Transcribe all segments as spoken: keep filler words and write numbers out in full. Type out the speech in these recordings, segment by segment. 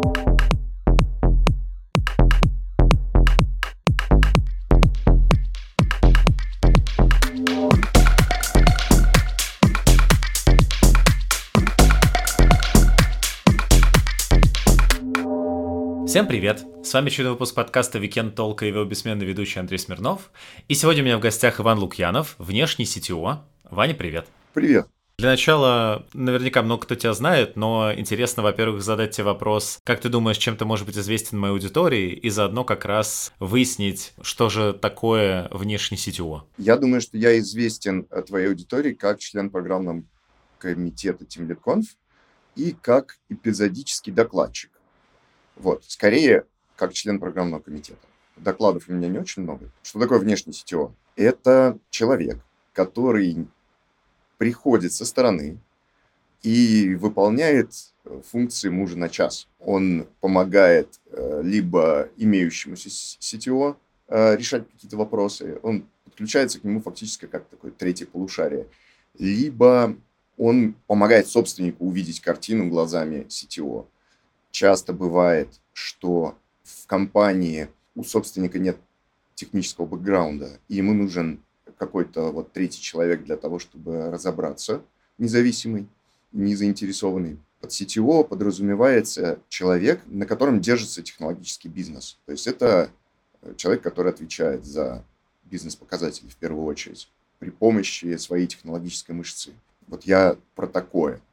Всем привет! С вами очередной выпуск подкаста Weekend Talk и его бессменный ведущий Андрей Смирнов. И сегодня у меня в гостях Иван Лукьянов, внешний си ти о. Ваня, привет! Привет! Для начала, наверняка много кто тебя знает, но интересно, во-первых, задать тебе вопрос, как ты думаешь, чем ты можешь быть известен моей аудитории, и заодно как раз выяснить, что же такое внешний си ти о. Я думаю, что я известен твоей аудитории как член программного комитета TeamLead.Conf и как эпизодический докладчик. Вот, скорее, как член программного комитета. Докладов у меня не очень много. Что такое внешний си ти о? Это человек, который приходит со стороны и выполняет функции мужа на час. Он помогает э, либо имеющемуся си ти о э, решать какие-то вопросы, он подключается к нему фактически как такое третье полушарие, либо он помогает собственнику увидеть картину глазами си ти о. Часто бывает, что в компании у собственника нет технического бэкграунда, и ему нужен какой-то вот третий человек для того, чтобы разобраться, независимый, не заинтересованный. Под си ти о подразумевается человек, на котором держится технологический бизнес. То есть это человек, который отвечает за бизнес-показатели в первую очередь при помощи своей технологической мышцы. Вот я про такое.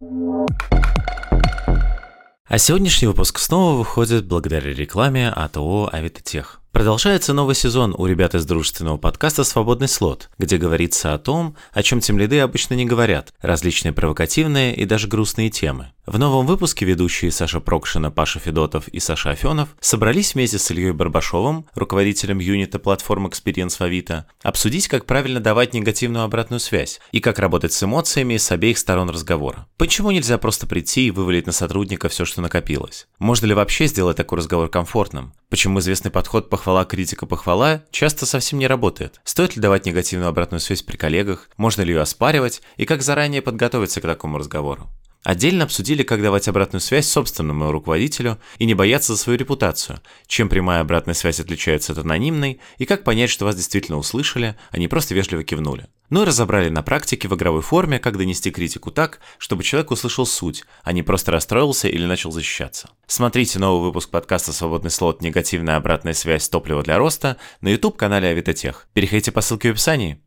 А сегодняшний выпуск снова выходит благодаря рекламе от ООО «Авитотех». Продолжается новый сезон у ребят из дружественного подкаста «Свободный слот», где говорится о том, о чем тимлиды обычно не говорят, различные провокативные и даже грустные темы. В новом выпуске ведущие Саша Прокшина, Паша Федотов и Саша Афенов собрались вместе с Ильей Барбашовым, руководителем юнита платформ Experience в Авито, обсудить, как правильно давать негативную обратную связь и как работать с эмоциями с обеих сторон разговора. Почему нельзя просто прийти и вывалить на сотрудника все, что накопилось? Можно ли вообще сделать такой разговор комфортным? Почему известный подход похвала, критика, похвала часто совсем не работает? Стоит ли давать негативную обратную связь при коллегах? Можно ли ее оспаривать? И как заранее подготовиться к такому разговору? Отдельно обсудили, как давать обратную связь собственному руководителю и не бояться за свою репутацию, чем прямая обратная связь отличается от анонимной, и как понять, что вас действительно услышали, а не просто вежливо кивнули. Ну и разобрали на практике в игровой форме, как донести критику так, чтобы человек услышал суть, а не просто расстроился или начал защищаться. Смотрите новый выпуск подкаста «Свободный слот. Негативная обратная связь. Топливо для роста» на YouTube-канале Авитотех. Переходите по ссылке в описании.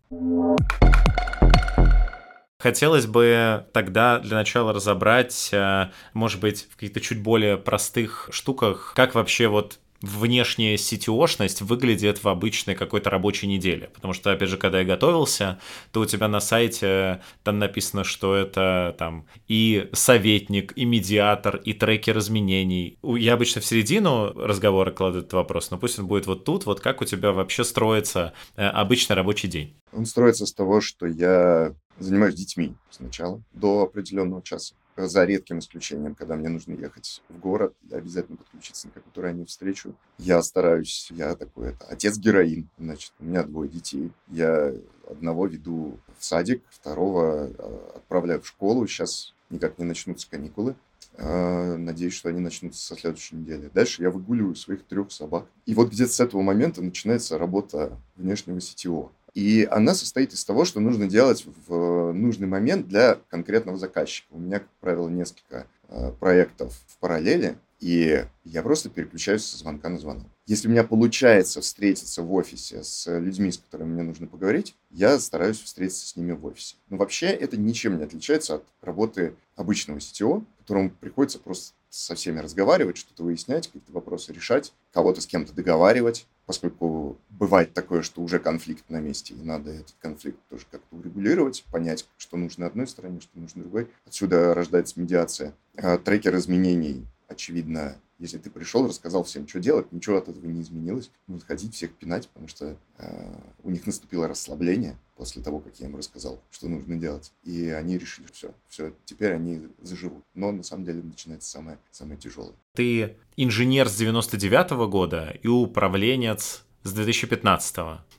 Хотелось бы тогда для начала разобрать, может быть, в каких-то чуть более простых штуках, как вообще вот внешняя си ти о-шность выглядит в обычной какой-то рабочей неделе. Потому что, опять же, когда я готовился, то у тебя на сайте там написано, что это там и советник, и медиатор, и трекер изменений. Я обычно в середину разговора кладу этот вопрос, но пусть он будет вот тут, вот как у тебя вообще строится обычный рабочий день. Он строится с того, что я занимаюсь детьми сначала, до определенного часа. За редким исключением, когда мне нужно ехать в город, я обязательно подключиться на какую-то раннюю встречу. Я стараюсь, я такой это, отец-героин, значит, у меня двое детей. Я одного веду в садик, второго отправляю в школу. Сейчас никак не начнутся каникулы. Надеюсь, что они начнутся со следующей недели. Дальше я выгуливаю своих трех собак. И вот где-то с этого момента начинается работа внешнего си ти о. И она состоит из того, что нужно делать в нужный момент для конкретного заказчика. У меня, как правило, несколько э, проектов в параллели, и я просто переключаюсь со звонка на звонок. Если у меня получается встретиться в офисе с людьми, с которыми мне нужно поговорить, я стараюсь встретиться с ними в офисе. Но вообще это ничем не отличается от работы обычного си ти о, которому приходится просто со всеми разговаривать, что-то выяснять, какие-то вопросы решать, кого-то с кем-то договаривать, поскольку бывает такое, что уже конфликт на месте, и надо этот конфликт тоже как-то урегулировать, понять, что нужно одной стороне, что нужно другой. Отсюда рождается медиация. Трекер изменений, очевидно, если ты пришел, рассказал всем, что делать, ничего от этого не изменилось. Будут ходить, всех пинать, потому что э, у них наступило расслабление после того, как я им рассказал, что нужно делать. И они решили, все, все, теперь они заживут. Но на самом деле начинается самое, самое тяжелое. Ты инженер с девяносто девятого года и управленец с две тысячи пятнадцатого.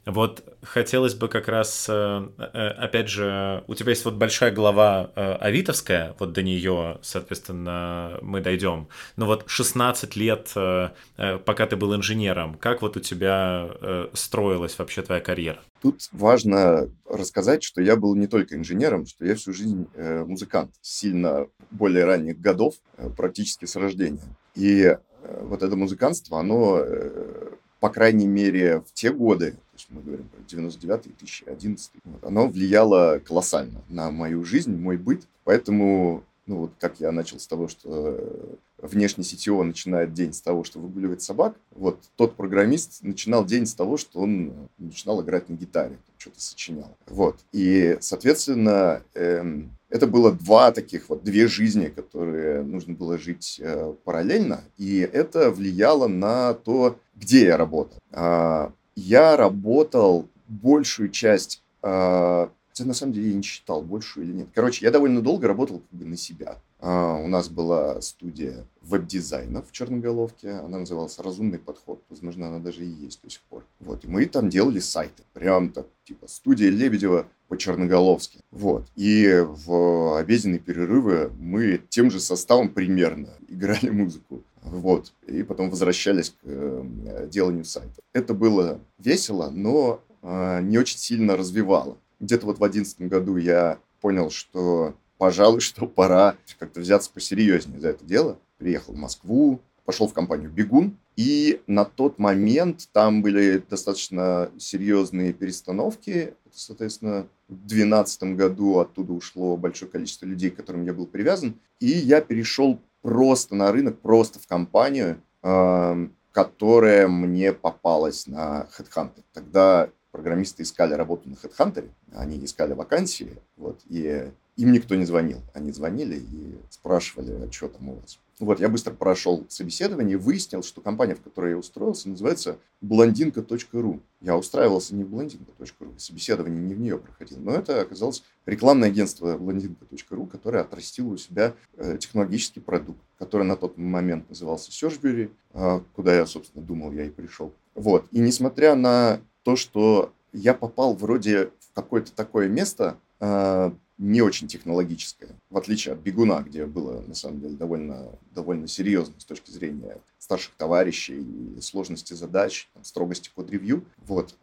Вот хотелось бы как раз, э, э, опять же, у тебя есть вот большая глава э, авитовская, вот до нее, соответственно, мы дойдем. Но вот шестнадцать лет, э, э, пока ты был инженером, как вот у тебя э, строилась вообще твоя карьера? Тут важно рассказать, что я был не только инженером, что я всю жизнь э, музыкант, сильно более ранних годов, э, практически с рождения. И э, вот это музыкантство, оно, э, по крайней мере, в те годы, то есть мы говорим про девяносто девятый - две тысячи одиннадцатый, вот, оно влияло колоссально на мою жизнь, мой быт. Поэтому, ну вот как я начал с того, что э, внешний си ти о начинает день с того, что выгуливает собак, вот тот программист начинал день с того, что он начинал играть на гитаре, что-то сочинял. Вот. И, соответственно, эм, это было два таких вот, две жизни, которые нужно было жить э, параллельно, и это влияло на то, где я работал. А, я работал большую часть, а, хотя на самом деле я не считал, большую или нет. Короче, я довольно долго работал как бы на себя. А, у нас была студия веб-дизайна в Черноголовке, она называлась «Разумный подход», возможно, она даже и есть до сих пор. Вот, и мы там делали сайты, прям так, типа студия Лебедева по-черноголовски. Вот, и в обеденные перерывы мы тем же составом примерно играли музыку. Вот, и потом возвращались к э, деланию сайта. Это было весело, но э, не очень сильно развивало. Где-то вот в одиннадцатом году я понял, что, пожалуй, что пора как-то взяться посерьезнее за это дело. Приехал в Москву, пошел в компанию «Бегун». И на тот момент там были достаточно серьезные перестановки. Соответственно, в две тысячи двенадцатом году оттуда ушло большое количество людей, к которым я был привязан. И я перешел просто на рынок, просто в компанию, э, которая мне попалась на HeadHunter. Тогда программисты искали работу на HeadHunter, они искали вакансии, вот, и им никто не звонил. Они звонили и спрашивали, а что там у вас. Вот, я быстро прошел собеседование и выяснил, что компания, в которой я устроился, называется блондинка точка ру. Я устраивался не в блондинка точка ру, собеседование не в нее проходил, но это оказалось рекламное агентство блондинка точка ру, которое отрастило у себя э, технологический продукт, который на тот момент назывался Searchbury, э, куда я, собственно, думал, я и пришел. Вот, и несмотря на то, что я попал вроде в какое-то такое место, э, не очень технологическое, в отличие от «Бегуна», где было, на самом деле, довольно, довольно серьезно с точки зрения старших товарищей и сложности задач, там, строгости код-ревью. Вот.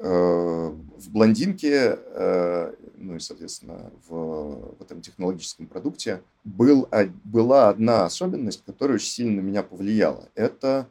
В «Блондинке», ну и, соответственно, в, в этом технологическом продукте был, была одна особенность, которая очень сильно на меня повлияла. Это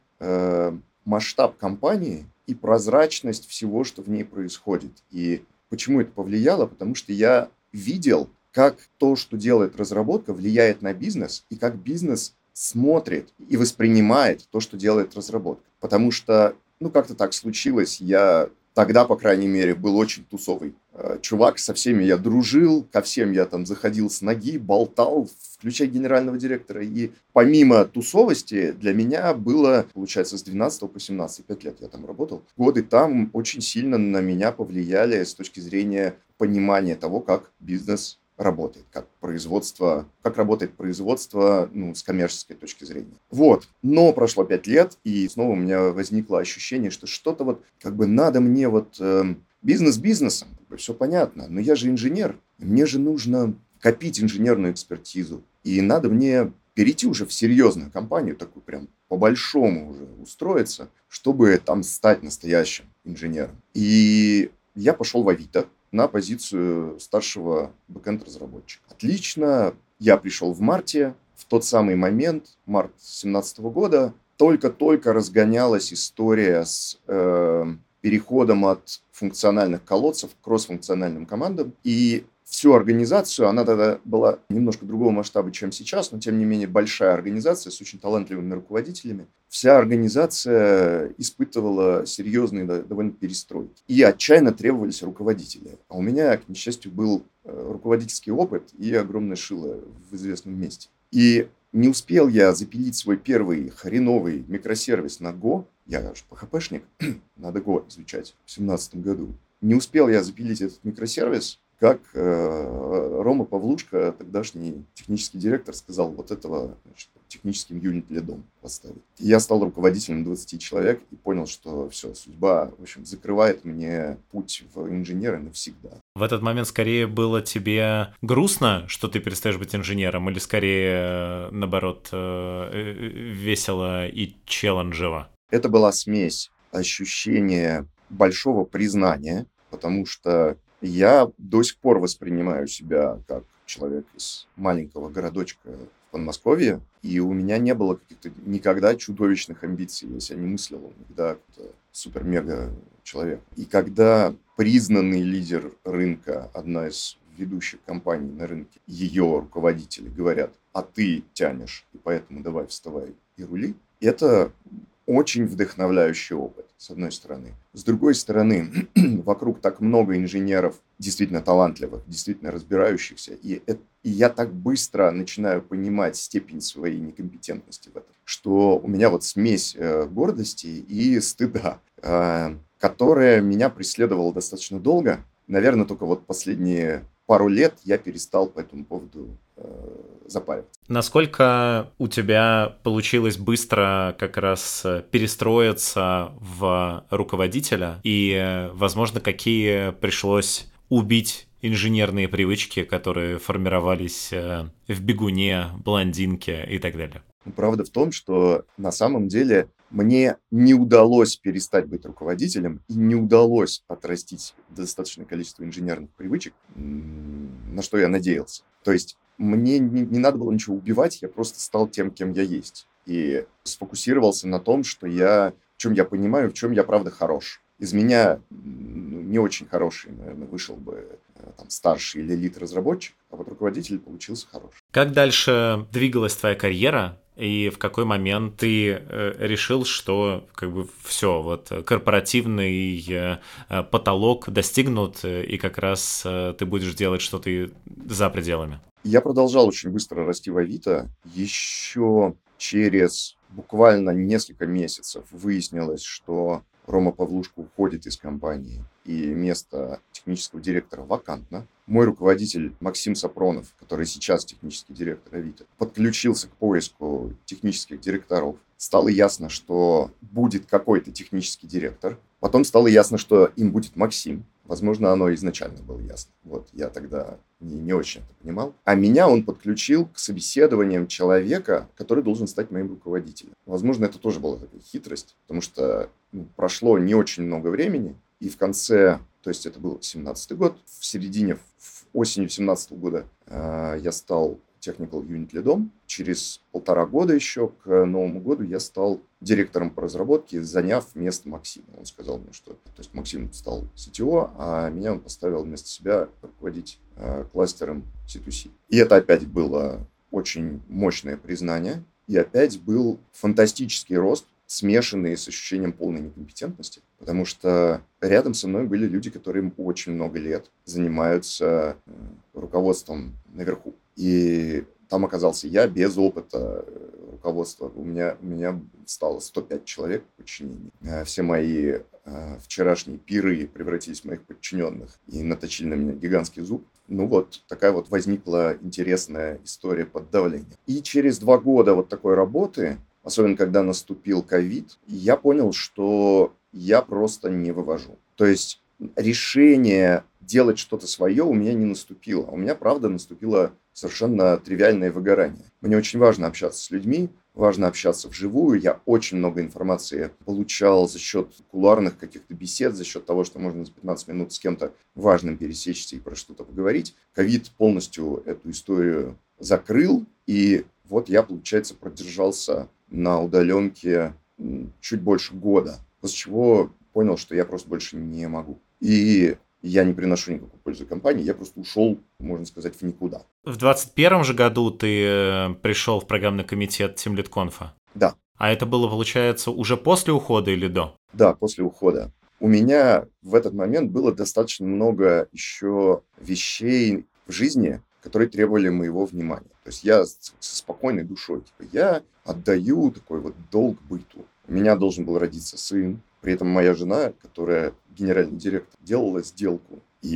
масштаб компании и прозрачность всего, что в ней происходит. И почему это повлияло? Потому что я видел, как то, что делает разработка, влияет на бизнес, и как бизнес смотрит и воспринимает то, что делает разработка. Потому что, ну, как-то так случилось, я тогда, по крайней мере, был очень тусовый э, чувак, со всеми я дружил, ко всем я там заходил с ноги, болтал, включая генерального директора. И помимо тусовости для меня было, получается, с двенадцатого по семнадцатый, пять лет я там работал, годы там очень сильно на меня повлияли с точки зрения понимания того, как бизнес работает, как производство, как работает производство, ну, с коммерческой точки зрения. Вот. Но прошло пять лет, и снова у меня возникло ощущение, что что-то вот, как бы надо мне вот э, бизнес бизнесом, как бы все понятно, но я же инженер, мне же нужно копить инженерную экспертизу, и надо мне перейти уже в серьезную компанию, такую прям по-большому уже устроиться, чтобы там стать настоящим инженером. И я пошел в Авито на позицию старшего бэкэнд-разработчика. Отлично. Я пришел в марте. В тот самый момент, март две тысячи семнадцатого года, только-только разгонялась история с э, переходом от функциональных колодцев к кроссфункциональным командам. И всю организацию, она тогда была немножко другого масштаба, чем сейчас, но тем не менее большая организация с очень талантливыми руководителями. Вся организация испытывала серьезные довольно перестройки. И отчаянно требовались руководители. А у меня, к несчастью, был руководительский опыт и огромное шило в известном месте. И не успел я запилить свой первый хреновый микросервис на Go, я же пэ хэ пэшник, надо Go изучать в две тысячи семнадцатом году. Не успел я запилить этот микросервис, как э, Рома Павлушка, тогдашний технический директор, сказал, вот этого, значит, техническим юнит-лидом поставить. И я стал руководителем двадцати человек и понял, что все, судьба, в общем, закрывает мне путь в инженеры навсегда. В этот момент скорее было тебе грустно, что ты перестаешь быть инженером, или скорее, наоборот, весело и челленджево? Это была смесь ощущения большого признания, потому что я до сих пор воспринимаю себя как человек из маленького городочка в Подмосковье, и у меня не было каких-то никогда чудовищных амбиций. Я себя не мыслил никогда как супер-мега человек. И когда признанный лидер рынка, одна из ведущих компаний на рынке, ее руководители говорят, а ты тянешь, и поэтому давай вставай и рули, это очень вдохновляющий опыт, с одной стороны. С другой стороны, вокруг так много инженеров, действительно талантливых, действительно разбирающихся, и, это, и я так быстро начинаю понимать степень своей некомпетентности в этом, что у меня вот смесь э, гордости и стыда, э, которая меня преследовала достаточно долго. Наверное, только вот последние пару лет я перестал по этому поводу э, запариваться. Насколько у тебя получилось быстро как раз перестроиться в руководителя и, возможно, какие пришлось убить инженерные привычки, которые формировались в бегуне, блондинке и так далее? Правда в том, что на самом деле мне не удалось перестать быть руководителем и не удалось отрастить достаточное количество инженерных привычек, на что я надеялся. То есть мне не, не надо было ничего убивать, я просто стал тем, кем я есть. И сфокусировался на том, что я, в чем я понимаю, в чем я правда хорош. Из меня ну, не очень хороший, наверное, вышел бы там, старший или элит-разработчик, а вот руководитель получился хороший. Как дальше двигалась твоя карьера? И в какой момент ты э, решил, что как бы все, вот корпоративный э, потолок достигнут, и как раз э, ты будешь делать что-то за пределами? Я продолжал очень быстро расти в Авито. Еще через буквально несколько месяцев выяснилось, что Рома Павлушка уходит из компании, и место технического директора вакантно. Мой руководитель Максим Сапронов, который сейчас технический директор Авито, подключился к поиску технических директоров. Стало ясно, что будет какой-то технический директор. Потом стало ясно, что им будет Максим. Возможно, оно изначально было ясно. Вот, я тогда не, не очень это понимал. А меня он подключил к собеседованиям человека, который должен стать моим руководителем. Возможно, это тоже была такая хитрость, потому что ну, прошло не очень много времени, и в конце, то есть это был семнадцатый год, в середине, в осенью семнадцатого года э, я стал technical unit lead'ом. Через полтора года еще к Новому году я стал директором по разработке, заняв место Максима. Он сказал мне, что... То есть Максим стал си ти о, а меня он поставил вместо себя руководить э, кластером си ту си. И это опять было очень мощное признание. И опять был фантастический рост, смешанные с ощущением полной некомпетентности, потому что рядом со мной были люди, которые очень много лет занимаются руководством наверху. И там оказался я без опыта руководства. У меня, у меня стало сто пять человек в подчинении. Все мои вчерашние пиры превратились в моих подчиненных и наточили на меня гигантский зуб. Ну вот, такая вот возникла интересная история под давлением. И через два года вот такой работы, особенно когда наступил ковид, я понял, что я просто не вывожу. То есть решение делать что-то свое у меня не наступило. У меня, правда, наступило совершенно тривиальное выгорание. Мне очень важно общаться с людьми, важно общаться вживую. Я очень много информации получал за счет кулуарных каких-то бесед, за счет того, что можно за пятнадцать минут с кем-то важным пересечься и про что-то поговорить. Ковид полностью эту историю закрыл, и вот я, получается, продержался на удаленке чуть больше года, после чего понял, что я просто больше не могу. И я не приношу никакой пользы компании, я просто ушел, можно сказать, в никуда. В двадцать первом же году ты пришел в программный комитет TeamLead.Conf? Да. А это было, получается, уже после ухода или до? Да, после ухода. У меня в этот момент было достаточно много еще вещей в жизни, которые требовали моего внимания. То есть я со спокойной душой, типа, я отдаю такой вот долг быту. У меня должен был родиться сын, при этом моя жена, которая генеральный директор, делала сделку. И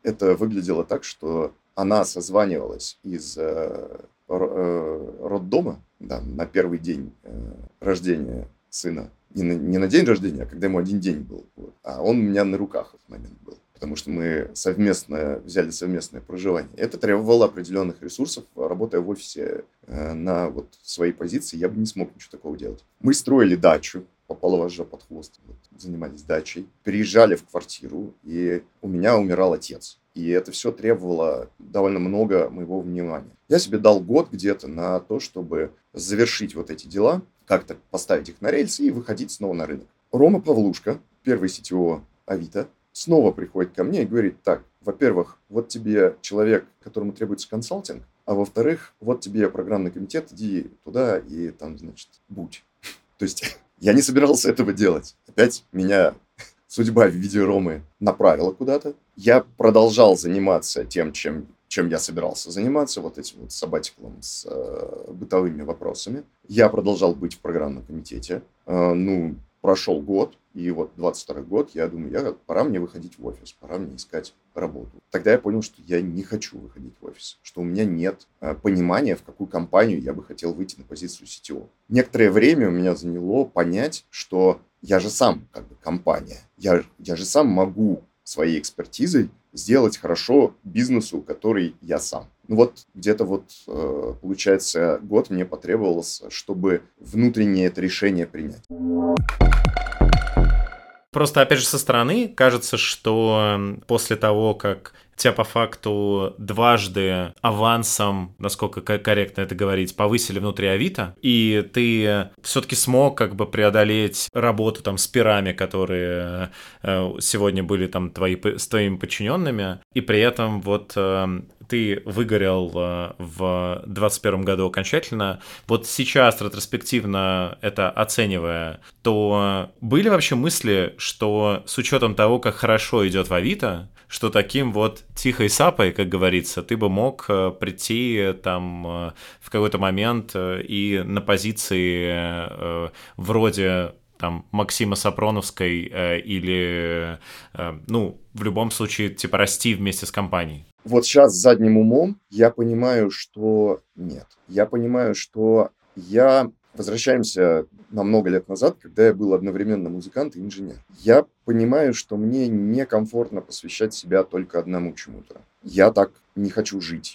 это выглядело так, что она созванивалась из э, роддома, да, на первый день э, рождения сына. Не на, не на день рождения, а когда ему один день был. Вот. А он у меня на руках в этот момент был. Потому что мы совместно взяли совместное проживание. Это требовало определенных ресурсов. Работая в офисе э, на вот своей позиции, я бы не смог ничего такого делать. Мы строили дачу, попала вожжа под хвост, вот, занимались дачей, переезжали в квартиру, и у меня умирал отец. И это все требовало довольно много моего внимания. Я себе дал год где-то на то, чтобы завершить вот эти дела, как-то поставить их на рельсы и выходить снова на рынок. Рома Павлушка, первый си ти о Авито, снова приходит ко мне и говорит: так, во-первых, вот тебе человек, которому требуется консалтинг, а во-вторых, вот тебе программный комитет, иди туда и там, значит, будь. То есть я не собирался этого делать. Опять меня судьба в виде Ромы направила куда-то. Я продолжал заниматься тем, чем, чем я собирался заниматься, вот этим вот сабатиклом с э, бытовыми вопросами. Я продолжал быть в программном комитете. Э, ну, прошел год, и вот двадцать второй год, я думаю, я, пора мне выходить в офис, пора мне искать работу. Тогда я понял, что я не хочу выходить в офис, что у меня нет э, понимания, в какую компанию я бы хотел выйти на позицию си ти о. Некоторое время у меня заняло понять, что я же сам как бы компания, я, я же сам могу своей экспертизой сделать хорошо бизнесу, который я сам. Ну вот где-то вот, э, получается, год мне потребовался, чтобы внутреннее это решение принять. Просто, опять же, со стороны кажется, что после того, как тебя по факту дважды авансом, насколько корректно это говорить, повысили внутри Авито, и ты все-таки смог как бы преодолеть работу там с пирами, которые сегодня были там твои, с твоими подчиненными, и при этом вот ты выгорел в двадцать первом году окончательно. Вот сейчас, ретроспективно это оценивая, то были вообще мысли, что с учетом того, как хорошо идет в Авито, что таким вот тихой сапой, как говорится, ты бы мог прийти там в какой-то момент и на позиции вроде там Максима Сапроновской или, ну, в любом случае, типа расти вместе с компанией? Вот сейчас задним умом я понимаю, что нет. Я понимаю, что я... Возвращаемся на много лет назад, когда я был одновременно музыкант и инженер. Я понимаю, что мне некомфортно посвящать себя только одному чему-то. Я так не хочу жить.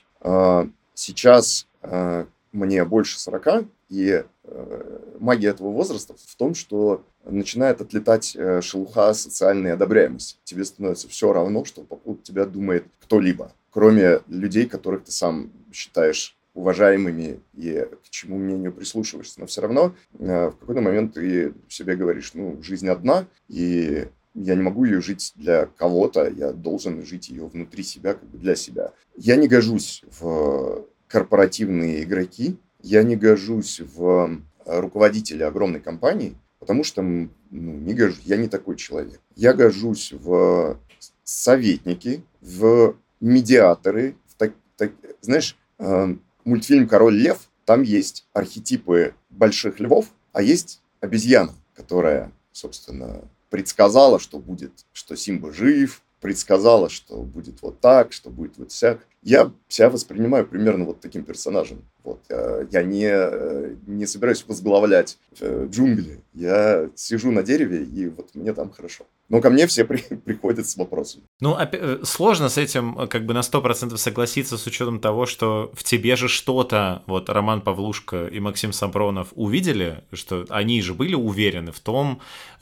Сейчас мне больше сорока, и магия этого возраста в том, что начинает отлетать шелуха социальной одобряемости. Тебе становится все равно, что по поводу тебя думает кто-либо, кроме людей, которых ты сам считаешь уважаемыми и к чему мнению прислушиваешься. Но все равно э, в какой-то момент ты себе говоришь: ну, жизнь одна, и я не могу ее жить для кого-то, я должен жить ее внутри себя, как бы для себя. Я не гожусь в корпоративные игроки, я не гожусь в руководителя огромной компании, потому что ну, не гожусь, я не такой человек. Я гожусь в советники, в медиаторы, в так, так, знаешь, э, мультфильм «Король лев», там есть архетипы больших львов, а есть обезьяна, которая, собственно, предсказала, что будет, что Симба жив, предсказала, что будет вот так, что будет вот всяк. Я себя воспринимаю примерно вот таким персонажем. Вот. Я не, не собираюсь возглавлять джунгли. Я сижу на дереве, и вот мне там хорошо. Но ко мне все при, приходят с вопросами. Ну, опять, сложно с этим как бы на сто процентов согласиться с учетом того, что в тебе же что-то, вот Роман Павлушка и Максим Сапронов увидели, что они же были уверены в том,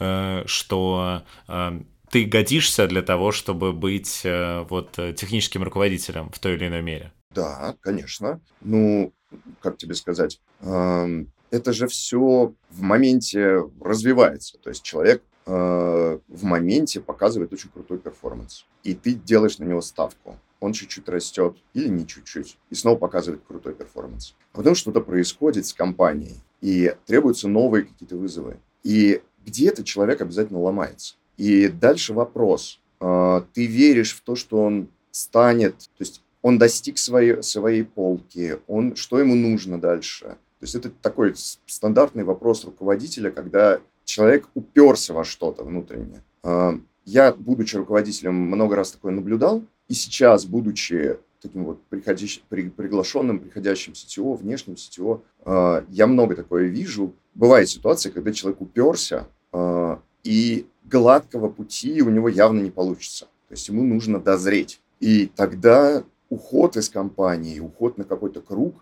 что ты годишься для того, чтобы быть вот техническим руководителем в той или иной мере. Да, конечно. Ну, как тебе сказать, это же все в моменте развивается. То есть человек в моменте показывает очень крутой перформанс. И ты делаешь на него ставку. Он чуть-чуть растет или не чуть-чуть. И снова показывает крутой перформанс. А потом что-то происходит с компанией. И требуются новые какие-то вызовы. И где-то человек обязательно ломается. И дальше вопрос. Ты веришь в то, что он станет... То есть он достиг своей, своей полки. Он, что ему нужно дальше? То есть это такой стандартный вопрос руководителя, когда человек уперся во что-то внутреннее. Я, будучи руководителем, много раз такое наблюдал. И сейчас, будучи таким вот приходящим, при, приглашенным, приходящим си ти о, внешним си ти о, э, я много такое вижу. Бывает ситуация, когда человек уперся, э, и гладкого пути у него явно не получится. То есть ему нужно дозреть. И тогда уход из компании, уход на какой-то круг,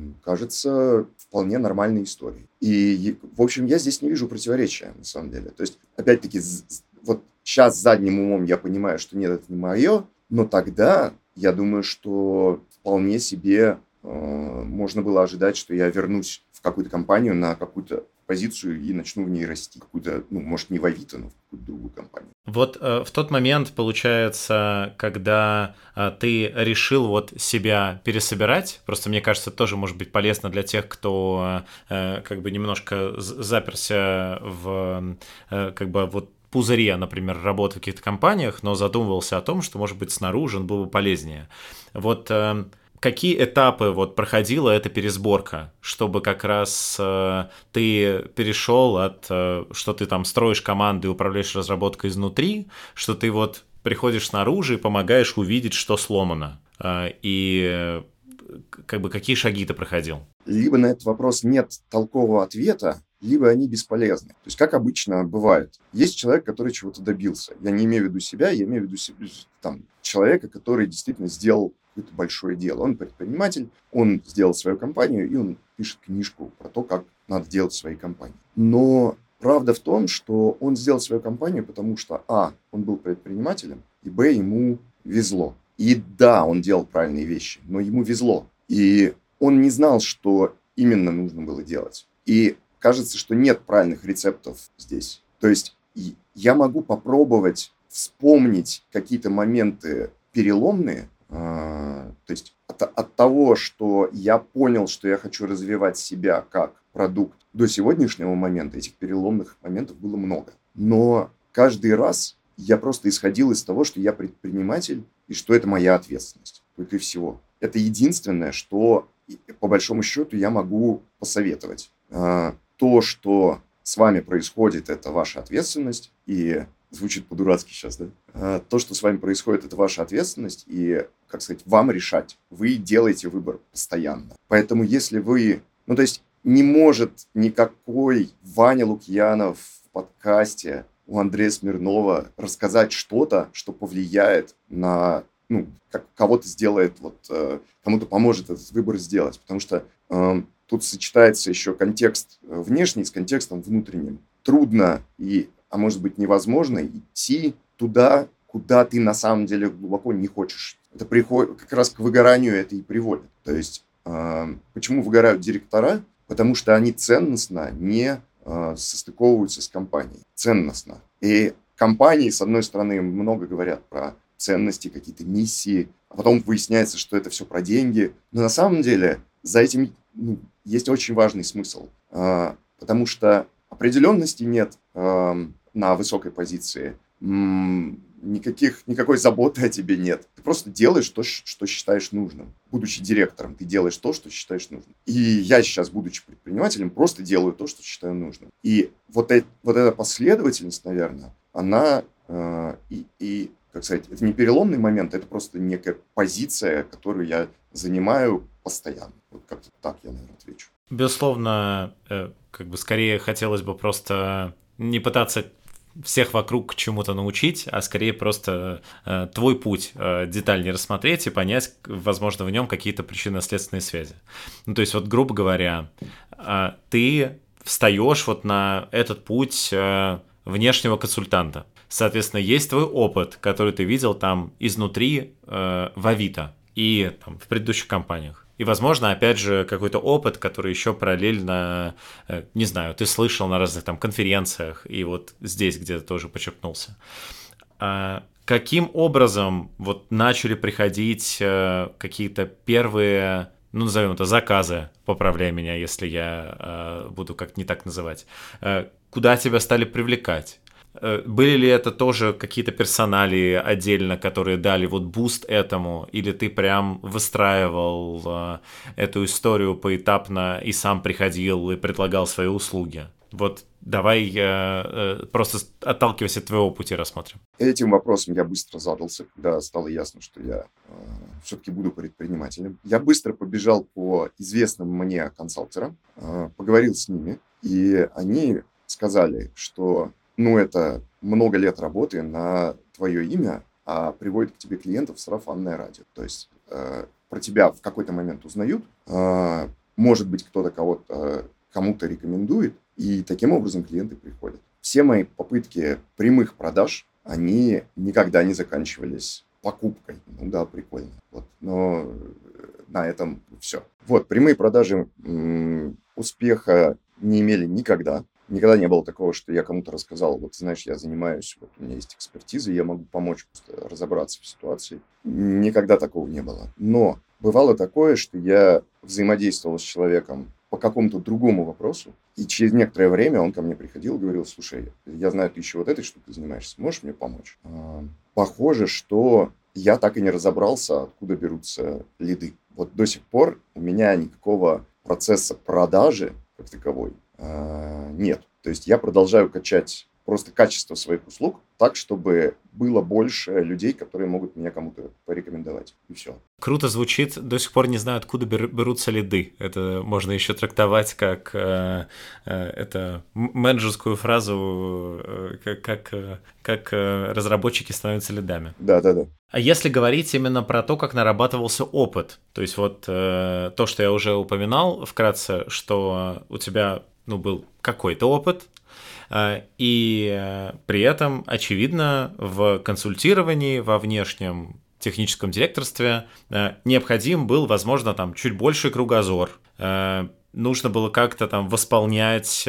кажется вполне нормальной историей. И, в общем, я здесь не вижу противоречия, на самом деле. То есть, опять-таки, вот сейчас задним умом я понимаю, что нет, это не мое, но тогда я думаю, что вполне себе э, можно было ожидать, что я вернусь в какую-то компанию на какую-то позицию и начну в ней расти. Какую-то, ну, может, не в Авито, но в какую-то другую компанию. Вот э, в тот момент, получается, когда э, ты решил вот себя пересобирать, просто мне кажется, это тоже может быть полезно для тех, кто э, как бы немножко заперся в э, как бы вот пузыре, например, работы в каких-то компаниях, но задумывался о том, что, может быть, снаружи он был бы полезнее. Вот э, какие этапы вот проходила эта пересборка, чтобы как раз э, ты перешел от, э, что ты там строишь команды и управляешь разработкой изнутри, что ты вот приходишь снаружи и помогаешь увидеть, что сломано, э, и э, как бы какие шаги ты проходил? Либо на этот вопрос нет толкового ответа, либо они бесполезны. То есть, как обычно бывает, есть человек, который чего-то добился. Я не имею в виду себя, я имею в виду там, человека, который действительно сделал какое-то большое дело. Он предприниматель, он сделал свою компанию, и он пишет книжку про то, как надо делать свои компании. Но правда в том, что он сделал свою компанию, потому что, а, он был предпринимателем, и, б, ему везло. И да, он делал правильные вещи, но ему везло. И он не знал, что именно нужно было делать. И кажется, что нет правильных рецептов здесь. То есть я могу попробовать вспомнить какие-то моменты переломные, э, то есть от, от того, что я понял, что я хочу развивать себя как продукт, до сегодняшнего момента этих переломных моментов было много. Но каждый раз я просто исходил из того, что я предприниматель и что это моя ответственность. Только и всего. Это единственное, что по большому счету я могу посоветовать. То, что с вами происходит, это ваша ответственность, и звучит по-дурацки сейчас, да? То, что с вами происходит, это ваша ответственность, и, как сказать, вам решать. Вы делаете выбор постоянно. Поэтому если вы... Ну, то есть не может никакой Ваня Лукьянов в подкасте у Андрея Смирнова рассказать что-то, что повлияет на... Ну, как кого-то сделает, вот, кому-то поможет этот выбор сделать. Потому что э, тут сочетается еще контекст внешний с контекстом внутренним. Трудно и, а может быть, невозможно идти туда, куда ты на самом деле глубоко не хочешь. Это приходит, как раз к выгоранию это и приводит. То есть, э, почему выгорают директора? Потому что они ценностно не э, состыковываются с компанией. Ценностно. И компании, с одной стороны, много говорят про ценности, какие-то миссии, а потом выясняется, что это все про деньги. Но на самом деле за этим ну, есть очень важный смысл, э, потому что определенности нет э, на высокой позиции, м- никаких, никакой заботы о тебе нет. Ты просто делаешь то, что считаешь нужным. Будучи директором, ты делаешь то, что считаешь нужным. И я сейчас, будучи предпринимателем, просто делаю то, что считаю нужным. И вот, это, вот эта последовательность, наверное, она э, и, и как сказать, это не переломный момент, это просто некая позиция, которую я занимаю постоянно. Вот как-то так я, наверное, отвечу. Безусловно, как бы скорее хотелось бы просто не пытаться всех вокруг к чему-то научить, а скорее просто э, твой путь э, детальнее рассмотреть и понять, возможно, в нем какие-то причинно-следственные связи. Ну, то есть, вот, грубо говоря, э, ты встаешь вот на этот путь э, внешнего консультанта. Соответственно, есть твой опыт, который ты видел там изнутри э, в Авито и там, в предыдущих компаниях. И, возможно, опять же, какой-то опыт, который еще параллельно, э, не знаю, ты слышал на разных там конференциях и вот здесь где-то тоже почерпнулся. А каким образом вот начали приходить э, какие-то первые, ну, назовем это, заказы, поправляй меня, если я э, буду как-то не так называть, э, куда тебя стали привлекать? Были ли это тоже какие-то персоналии отдельно, которые дали вот буст этому, или ты прям выстраивал э, эту историю поэтапно и сам приходил и предлагал свои услуги? Вот давай э, э, просто отталкиваясь от твоего пути рассмотрим. Этим вопросом я быстро задался, когда стало ясно, что я э, все-таки буду предпринимателем. Я быстро побежал по известным мне консалтерам, э, поговорил с ними, и они сказали, что ну это много лет работы на твое имя, а приводит к тебе клиентов сарафанное радио. То есть э, про тебя в какой-то момент узнают, э, может быть, кто-то кого-то, э, кому-то рекомендует, и таким образом клиенты приходят. Все мои попытки прямых продаж, они никогда не заканчивались покупкой. Ну да, прикольно. Вот. Но на этом все. Вот, прямые продажи м- успеха не имели никогда. Никогда не было такого, что я кому-то рассказал, вот, знаешь, я занимаюсь, вот у меня есть экспертиза, я могу помочь просто разобраться в ситуации. Никогда такого не было. Но бывало такое, что я взаимодействовал с человеком по какому-то другому вопросу, и через некоторое время он ко мне приходил и говорил: слушай, я знаю, ты еще вот этой штукой занимаешься, можешь мне помочь? А, похоже, что я так и не разобрался, откуда берутся лиды. Вот до сих пор у меня никакого процесса продажи как таковой а, нет. То есть я продолжаю качать просто качество своих услуг так, чтобы было больше людей, которые могут меня кому-то порекомендовать. И все. Круто звучит. До сих пор не знаю, откуда берутся лиды. Это можно еще трактовать как э, э, это менеджерскую фразу, э, как, как, э, как э, разработчики становятся лидами. Да-да-да. А если говорить именно про то, как нарабатывался опыт, то есть вот э, то, что я уже упоминал вкратце, что у тебя ну, был какой-то опыт, и при этом, очевидно, в консультировании, во внешнем техническом директорстве необходим был, возможно, там чуть больший кругозор. Нужно было как-то там восполнять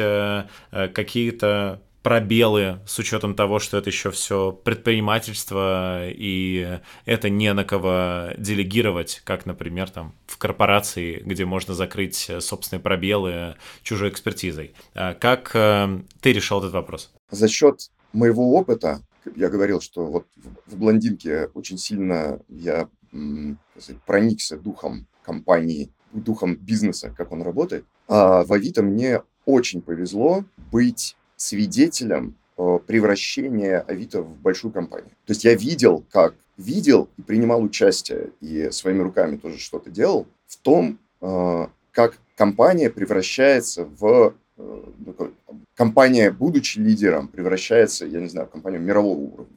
какие-то пробелы с учетом того, что это еще все предпринимательство, и это не на кого делегировать, как, например, там в корпорации, где можно закрыть собственные пробелы чужой экспертизой. Как ты решал этот вопрос? За счет моего опыта, я говорил, что вот в «Блондинке» очень сильно я м, сказать, проникся духом компании, духом бизнеса, как он работает. А в Авито мне очень повезло быть свидетелем э, превращения Авито в большую компанию. То есть я видел, как видел и принимал участие, и своими руками тоже что-то делал, в том, э, как компания превращается в... Э, компания, будучи лидером, превращается, я не знаю, в компанию мирового уровня.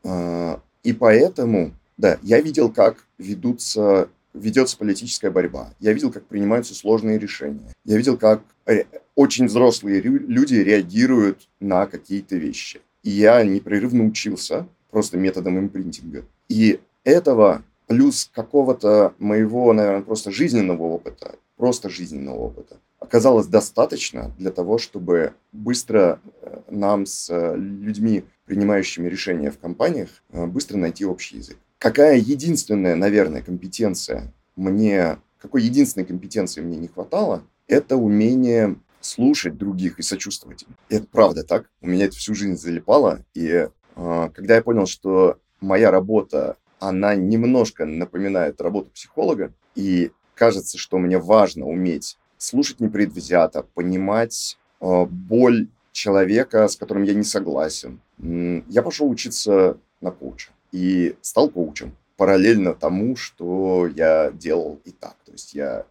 Э, и поэтому, да, я видел, как ведутся... ведется политическая борьба. Я видел, как принимаются сложные решения. Я видел, как очень взрослые люди реагируют на какие-то вещи. И я непрерывно учился просто методом импринтинга. И этого плюс какого-то моего, наверное, просто жизненного опыта, просто жизненного опыта, оказалось достаточно для того, чтобы быстро нам с людьми, принимающими решения в компаниях, быстро найти общий язык. Какая единственная, наверное, компетенция мне, какой единственной компетенции мне не хватало, это умение слушать других и сочувствовать им. Это правда так. У меня это всю жизнь залипало. И э, когда я понял, что моя работа, она немножко напоминает работу психолога, и кажется, что мне важно уметь слушать непредвзято, понимать э, боль человека, с которым я не согласен, я пошел учиться на коуча и стал коучем параллельно тому, что я делал и так. То есть я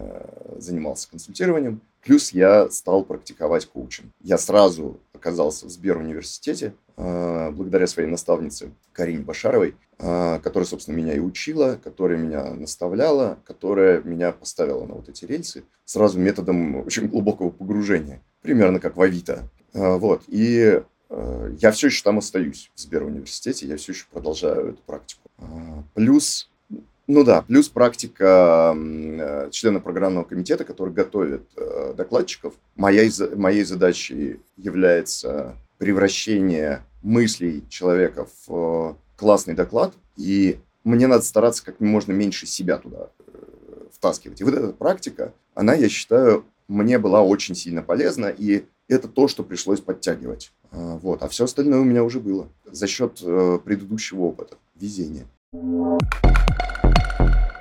э, занимался консультированием, плюс я стал практиковать коучем. Я сразу оказался в Сберуниверситете э, благодаря своей наставнице Карине Башаровой, э, которая, собственно, меня и учила, которая меня наставляла, которая меня поставила на вот эти рельсы сразу методом очень глубокого погружения, примерно как в Авито. Э, вот. И э, я все еще там остаюсь в Сберуниверситете, я все еще продолжаю эту практику. Э, плюс Ну да, плюс практика э, члена программного комитета, который готовит э, докладчиков. Моей, моей задачей является превращение мыслей человека в э, классный доклад, и мне надо стараться как можно меньше себя туда э, втаскивать. И вот эта практика, она, я считаю, мне была очень сильно полезна, и это то, что пришлось подтягивать. Э, вот. А все остальное у меня уже было за счет э, предыдущего опыта, везения.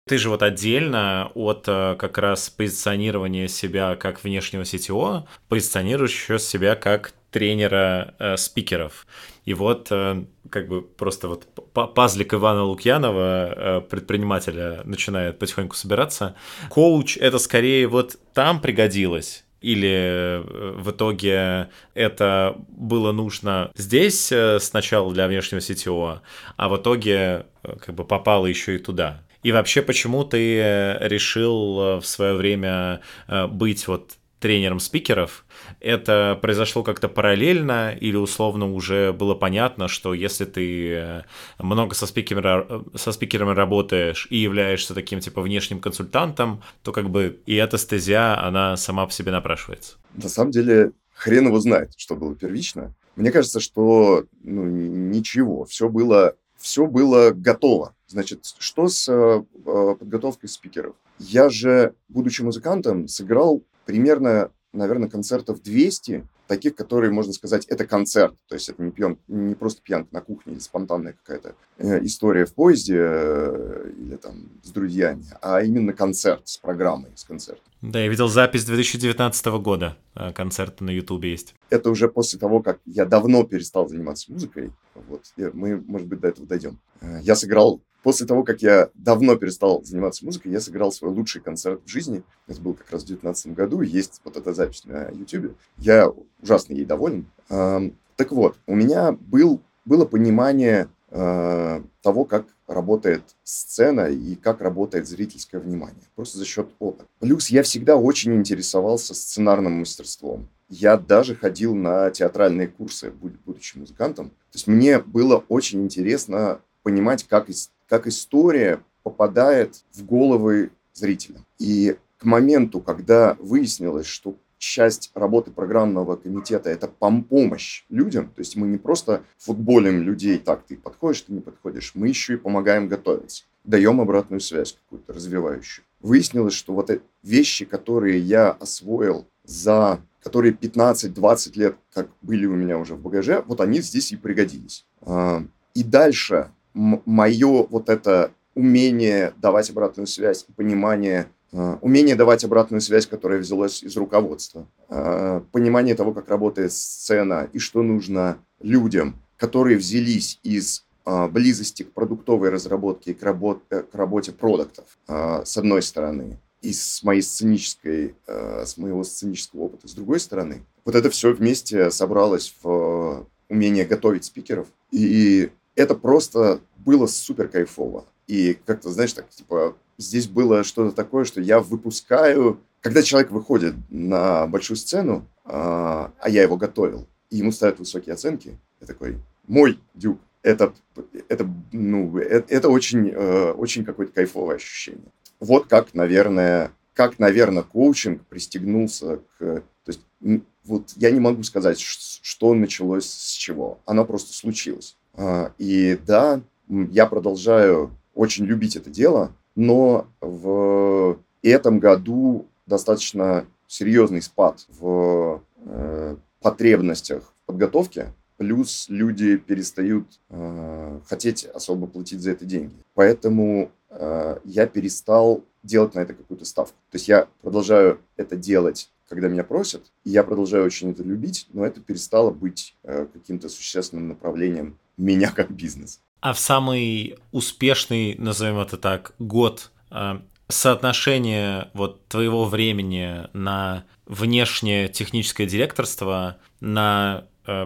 ты же вот отдельно от э, как раз позиционирования себя как внешнего си ти о позиционируешь еще себя как тренера э, спикеров. И вот э, как бы просто вот пазлик Ивана Лукьянова, э, предпринимателя, начинает потихоньку собираться. Коуч — это скорее вот там пригодилось? Или в итоге это было нужно здесь сначала для внешнего си ти о, а в итоге как бы попало еще и туда? И вообще, почему ты решил в свое время быть вот тренером спикеров? Это произошло как-то параллельно или условно уже было понятно, что если ты много со спикерами, со спикерами работаешь и являешься таким типа внешним консультантом, то как бы и эта стезя, она сама по себе напрашивается? На самом деле, хрен его знает, что было первично. Мне кажется, что ну, ничего, все было, все было готово. Значит, что с э, подготовкой спикеров? Я же, будучи музыкантом, сыграл примерно, наверное, концертов двести, таких, которые, можно сказать, это концерт. То есть это не, пьян, не просто пьянка на кухне или спонтанная какая-то э, история в поезде э, или там с друзьями, а именно концерт с программой, с концертом. Да, я видел запись две тысячи девятнадцатого года, концерты на Ютубе есть. Это уже после того, как я давно перестал заниматься музыкой. Вот, мы, может быть, до этого дойдем. Я сыграл... После того, как я давно перестал заниматься музыкой, я сыграл свой лучший концерт в жизни. Это был как раз в две тысячи девятнадцатом году. Есть вот эта запись на Ютубе. Я ужасно ей доволен. Так вот, у меня был, было понимание того, как работает сцена и как работает зрительское внимание. Просто за счет опыта. Плюс я всегда очень интересовался сценарным мастерством. Я даже ходил на театральные курсы, будучи музыкантом. То есть мне было очень интересно понимать, как, как история попадает в головы зрителям. И к моменту, когда выяснилось, что часть работы программного комитета – это помощь людям, то есть мы не просто футболим людей, так, ты подходишь, ты не подходишь, мы еще и помогаем готовиться, даем обратную связь какую-то развивающую. Выяснилось, что вот эти вещи, которые я освоил за, которые пятнадцать-двадцать лет, как были у меня уже в багаже, вот они здесь и пригодились. И дальше мое вот это умение давать обратную связь, понимание, умение давать обратную связь, которая взялась из руководства, понимание того, как работает сцена и что нужно людям, которые взялись из близости к продуктовой разработке и к работе, к работе продуктов, с одной стороны, и с моей сценической, с моего сценического опыта, с другой стороны. Вот это все вместе собралось в умение готовить спикеров, и это просто было супер кайфово. И как-то, знаешь, так, типа, здесь было что-то такое, что я выпускаю... Когда человек выходит на большую сцену, а, а я его готовил, и ему ставят высокие оценки, я такой, мой дюк, это, это, ну, это, это очень, очень какое-то кайфовое ощущение. Вот как, наверное, как, наверное, коучинг пристегнулся к... То есть, вот я не могу сказать, что началось с чего. Оно просто случилось. И да, я продолжаю очень любить это дело, но в этом году достаточно серьезный спад в э, потребностях в подготовке, плюс люди перестают э, хотеть особо платить за это деньги. Поэтому э, я перестал делать на это какую-то ставку. То есть я продолжаю это делать, когда меня просят, и я продолжаю очень это любить, но это перестало быть э, каким-то существенным направлением меня как бизнес. А в самый успешный, назовем это так, год соотношение вот твоего времени на внешнее техническое директорство, на э,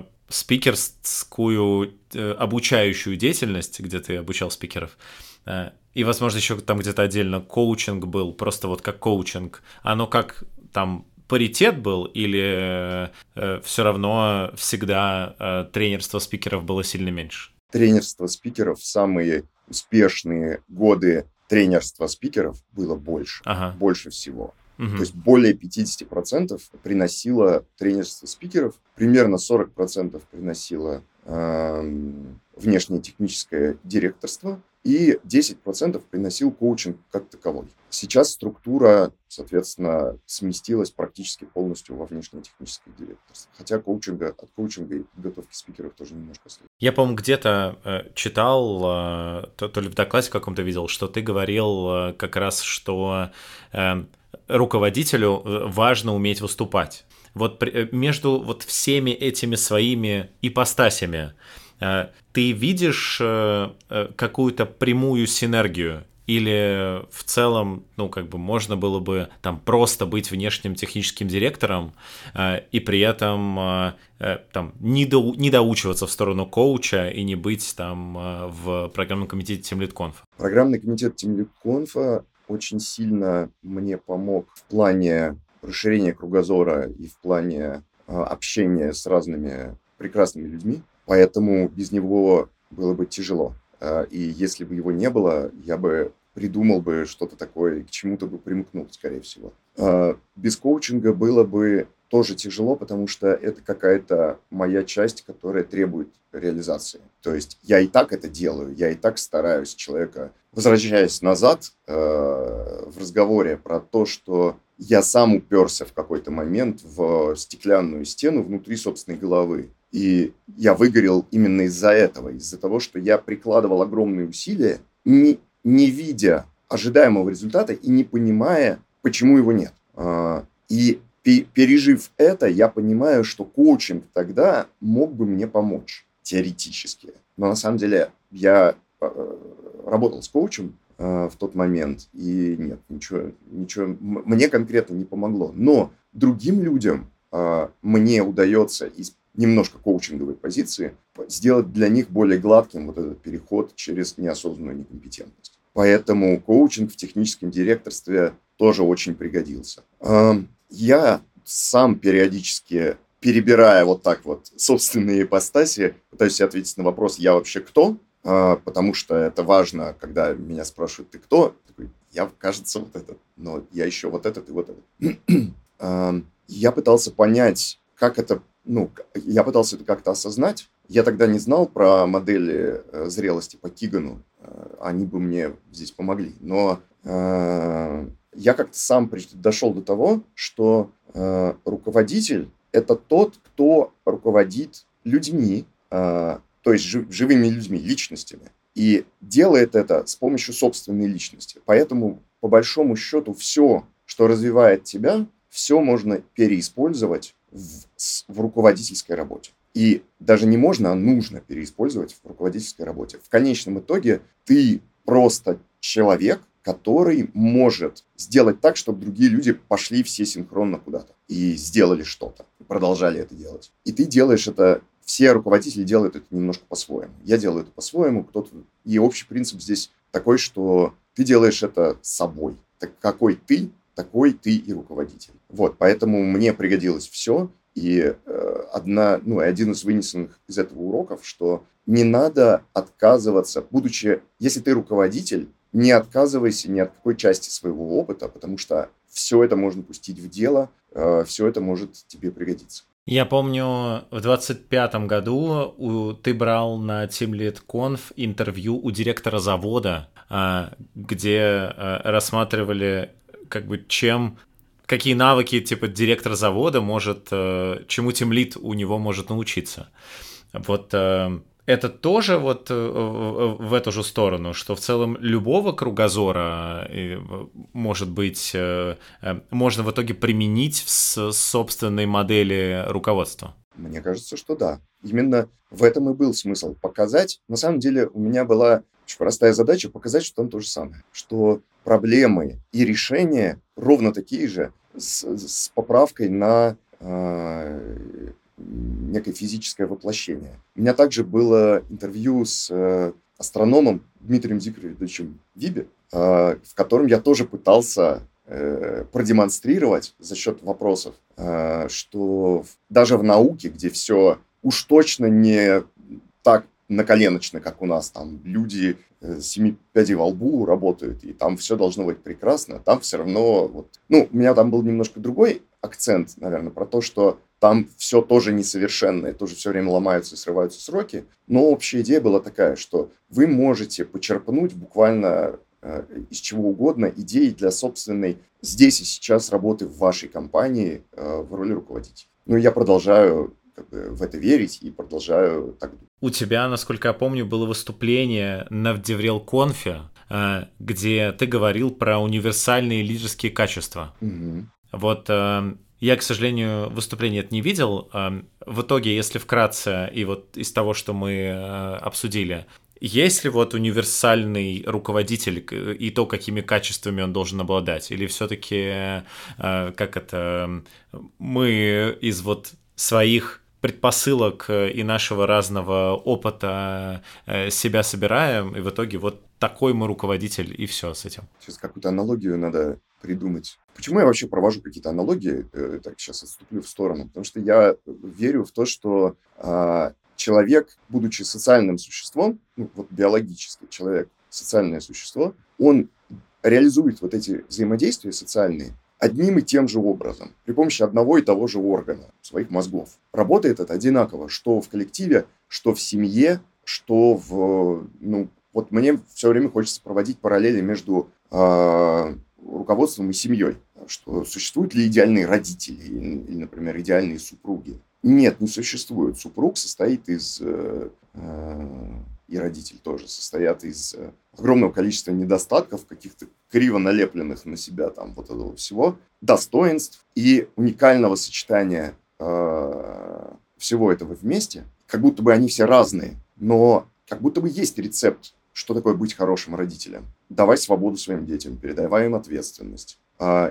спикерскую э, обучающую деятельность, где ты обучал спикеров, э, и, возможно, еще там где-то отдельно коучинг был, просто вот как коучинг, оно как там паритет был или э, все равно всегда э, тренерство спикеров было сильно меньше? Тренерство спикеров в самые успешные годы тренерства спикеров было больше, ага. больше всего. Угу. То есть более пятьдесят процентов приносило тренерство спикеров, примерно сорок процентов приносило э, внешнее техническое директорство и десять процентов приносил коучинг как таковой. Сейчас структура, соответственно, сместилась практически полностью во внешнее техническое директорство. Хотя коучинга, от коучинга и подготовки спикеров тоже немножко остается. Я, по-моему, где-то э, читал, э, то, то ли в докладе каком-то видел, что ты говорил э, как раз, что э, руководителю важно уметь выступать. Вот при, между вот всеми этими своими ипостасями э, ты видишь э, какую-то прямую синергию? Или в целом, ну, как бы можно было бы там просто быть внешним техническим директором э, и при этом э, э, там не, до, не доучиваться в сторону коуча и не быть там э, в программном комитете Team Lead Conf? Программный комитет Team Lead Conf очень сильно мне помог в плане расширения кругозора и в плане э, общения с разными прекрасными людьми, поэтому без него было бы тяжело. И если бы его не было, я бы придумал бы что-то такое, к чему-то бы примкнул, скорее всего. Без коучинга было бы тоже тяжело, потому что это какая-то моя часть, которая требует реализации. То есть я и так это делаю, я и так стараюсь человека, возвращаясь назад в разговоре про то, что я сам уперся в какой-то момент в стеклянную стену внутри собственной головы. И я выгорел именно из-за этого, из-за того, что я прикладывал огромные усилия, не, не видя ожидаемого результата и не понимая, почему его нет. И пережив это, я понимаю, что коучинг тогда мог бы мне помочь теоретически. Но на самом деле я работал с коучем в тот момент, и нет, ничего, ничего мне конкретно не помогло. Но другим людям мне удается из немножко коучинговой позиции сделать для них более гладким вот этот переход через неосознанную некомпетентность. Поэтому коучинг в техническом директорстве тоже очень пригодился. Я сам периодически, перебирая вот так вот собственные ипостаси, пытаюсь ответить на вопрос «я вообще кто?», потому что это важно, когда меня спрашивают «ты кто?», такой, я, кажется, вот этот, но я еще вот этот и вот этот. Я пытался понять, как это, ну, я пытался это как-то осознать. Я тогда не знал про модели зрелости по Кигану, они бы мне здесь помогли, но э, я как-то сам дошел до того, что э, руководитель – это тот, кто руководит людьми, э, то есть жив, живыми людьми, личностями, и делает это с помощью собственной личности. Поэтому, по большому счету, все, что развивает тебя, все можно переиспользовать в, в руководительской работе. И даже не можно, а нужно переиспользовать в руководительской работе. В конечном итоге ты просто человек, который может сделать так, чтобы другие люди пошли все синхронно куда-то и сделали что-то, и продолжали это делать. И ты делаешь это, все руководители делают это немножко по-своему. Я делаю это по-своему, кто-то... И общий принцип здесь такой, что ты делаешь это собой. Так какой ты, такой ты и руководитель. Вот, поэтому мне пригодилось все. И э, одна, ну, один из вынесенных из этого уроков, что не надо отказываться, будучи, если ты руководитель, не отказывайся ни от какой части своего опыта, потому что все это можно пустить в дело, э, все это может тебе пригодиться. Я помню, в двадцать пятом году у, ты брал на Team Lead Conf интервью у директора завода, э, где э, рассматривали, как бы, чем... какие навыки, типа, директор завода может, э, чему тимлид у него может научиться. Вот э, это тоже вот э, в эту же сторону, что в целом любого кругозора э, может быть, э, э, можно в итоге применить в с- собственной модели руководства. Мне кажется, что да. Именно в этом и был смысл. Показать, на самом деле у меня была очень простая задача, показать, что там то же самое. Что проблемы и решения ровно такие же, с, с поправкой на э, некое физическое воплощение. У меня также было интервью с э, астрономом Дмитрием Зиковичем Вибе, э, в котором я тоже пытался э, продемонстрировать за счет вопросов, э, что даже в науке, где все уж точно не так наколеночно, как у нас, там люди э, семи пядей во лбу работают, и там все должно быть прекрасно, там все равно... Вот, ну, у меня там был немножко другой акцент, наверное, про то, что там все тоже несовершенно, и тоже все время ломаются и срываются сроки, но общая идея была такая, что вы можете почерпнуть буквально э, из чего угодно идеи для собственной здесь и сейчас работы в вашей компании э, в роли руководителя. Ну, я продолжаю как бы, в это верить и продолжаю так думать. У тебя, насколько я помню, было выступление на DevRel-конфе, э, где ты говорил про универсальные лидерские качества. Угу. Вот э, я, к сожалению, выступление это не видел. Э, в итоге, если вкратце, и вот из того, что мы э, обсудили, есть ли вот универсальный руководитель и то, какими качествами он должен обладать? Или все-таки, э, как это, мы из вот своих предпосылок и нашего разного опыта себя собираем, и в итоге вот такой мы руководитель, и все с этим. Сейчас какую-то аналогию надо придумать. Почему я вообще провожу какие-то аналогии? Э, так, сейчас отступлю в сторону. Потому что я верю в то, что э, человек, будучи социальным существом, ну, вот биологически человек, социальное существо, он реализует вот эти взаимодействия социальные одним и тем же образом, при помощи одного и того же органа, своих мозгов. Работает это одинаково, что в коллективе, что в семье, что в... Ну, вот мне все время хочется проводить параллели между э, руководством и семьей. Что существуют ли идеальные родители или, или, например, идеальные супруги? Нет, не существует. Супруг состоит из... Э, э, и родитель тоже состоят из э, огромного количества недостатков, каких-то криво налепленных на себя там вот этого всего, достоинств и уникального сочетания э, всего этого вместе. Как будто бы они все разные, но как будто бы есть рецепт, что такое быть хорошим родителем. Давай свободу своим детям, передавай им ответственность. Э,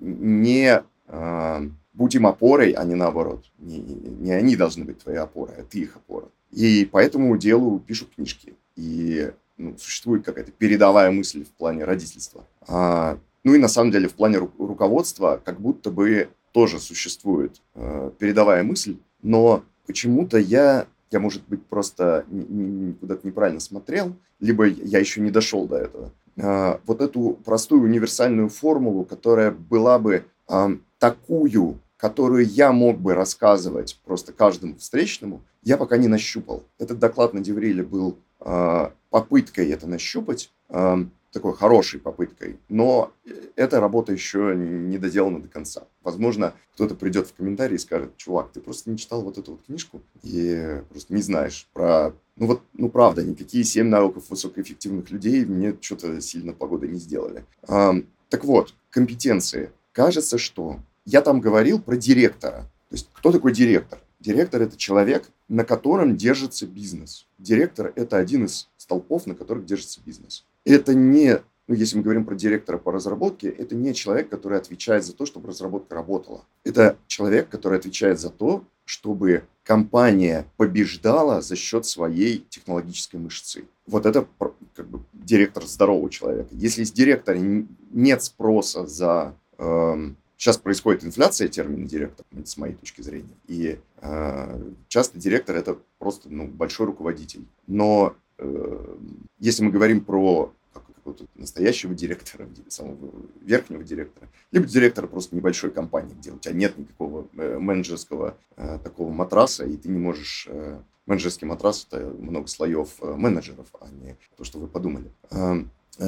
не э, будь им опорой, а не наоборот. Не, не они должны быть твоей опорой, а ты их опора. И по этому делу пишут книжки. И ну, существует какая-то передовая мысль в плане родительства. А, ну и на самом деле в плане ру- руководства как будто бы тоже существует э, передовая мысль, но почему-то я, я может быть, просто не, не, куда-то неправильно смотрел, либо я еще не дошел до этого. А, вот эту простую универсальную формулу, которая была бы а, такую, которую я мог бы рассказывать просто каждому встречному, я пока не нащупал. Этот доклад на DevRel был э, попыткой это нащупать, э, такой хорошей попыткой, но эта работа еще не доделана до конца. Возможно, кто-то придет в комментарии и скажет: чувак, ты просто не читал вот эту вот книжку и просто не знаешь про... Ну вот, ну правда, никакие семь навыков высокоэффективных людей мне что-то сильно погоды не сделали. Э, так вот, компетенции. Кажется, что... Я там говорил про директора. То есть, кто такой директор? Директор – это человек, на котором держится бизнес. Директор – это один из столпов, на которых держится бизнес. Это не, ну, если мы говорим про директора по разработке, это не человек, который отвечает за то, чтобы разработка работала. Это человек, который отвечает за то, чтобы компания побеждала за счет своей технологической мышцы. Вот это как бы директор здорового человека. Если из директора нет спроса за... Эм, Сейчас происходит инфляция термина директор, с моей точки зрения. И э, часто директор – это просто ну, большой руководитель. Но э, если мы говорим про какого-то настоящего директора, самого верхнего директора, либо директора просто небольшой компании, где у тебя нет никакого э, менеджерского э, такого матраса, и ты не можешь... Э, менеджерский матрас – это много слоев э, менеджеров, а не то, что вы подумали. Э,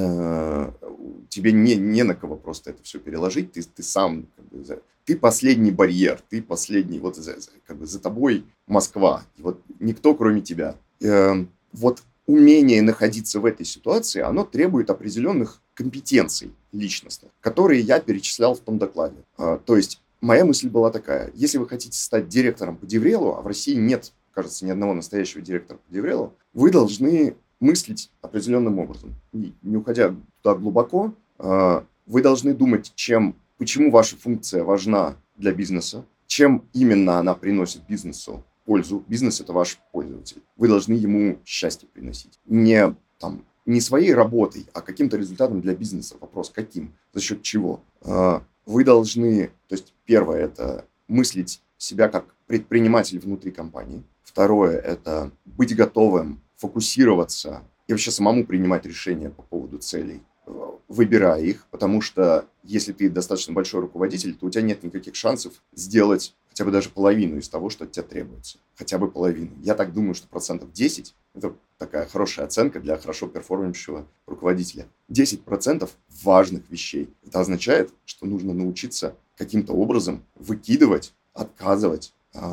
тебе не, не на кого просто это все переложить, ты, ты сам, как бы, ты последний барьер, ты последний, вот за, как бы, за тобой Москва, и вот никто кроме тебя. Э, вот умение находиться в этой ситуации, оно требует определенных компетенций личностных, которые я перечислял в том докладе. Э, то есть моя мысль была такая: если вы хотите стать директором по DevRel, а в России нет, кажется, ни одного настоящего директора по DevRel, вы должны мыслить определенным образом. Не, не уходя туда глубоко, э, вы должны думать, чем, почему ваша функция важна для бизнеса, чем именно она приносит бизнесу пользу. Бизнес – это ваш пользователь. Вы должны ему счастье приносить. Не, там, не своей работой, а каким-то результатом для бизнеса. Вопрос, каким? За счет чего? Э, вы должны, то есть первое – это мыслить себя как предприниматель внутри компании. Второе – это быть готовым фокусироваться и вообще самому принимать решения по поводу целей. выбирай их, потому что если ты достаточно большой руководитель, то у тебя нет никаких шансов сделать хотя бы даже половину из того, что от тебя требуется. Хотя бы половину. Я так думаю, что процентов десять – это такая хорошая оценка для хорошо перформирующего руководителя. десять процентов важных вещей. Это означает, что нужно научиться каким-то образом выкидывать, отказывать,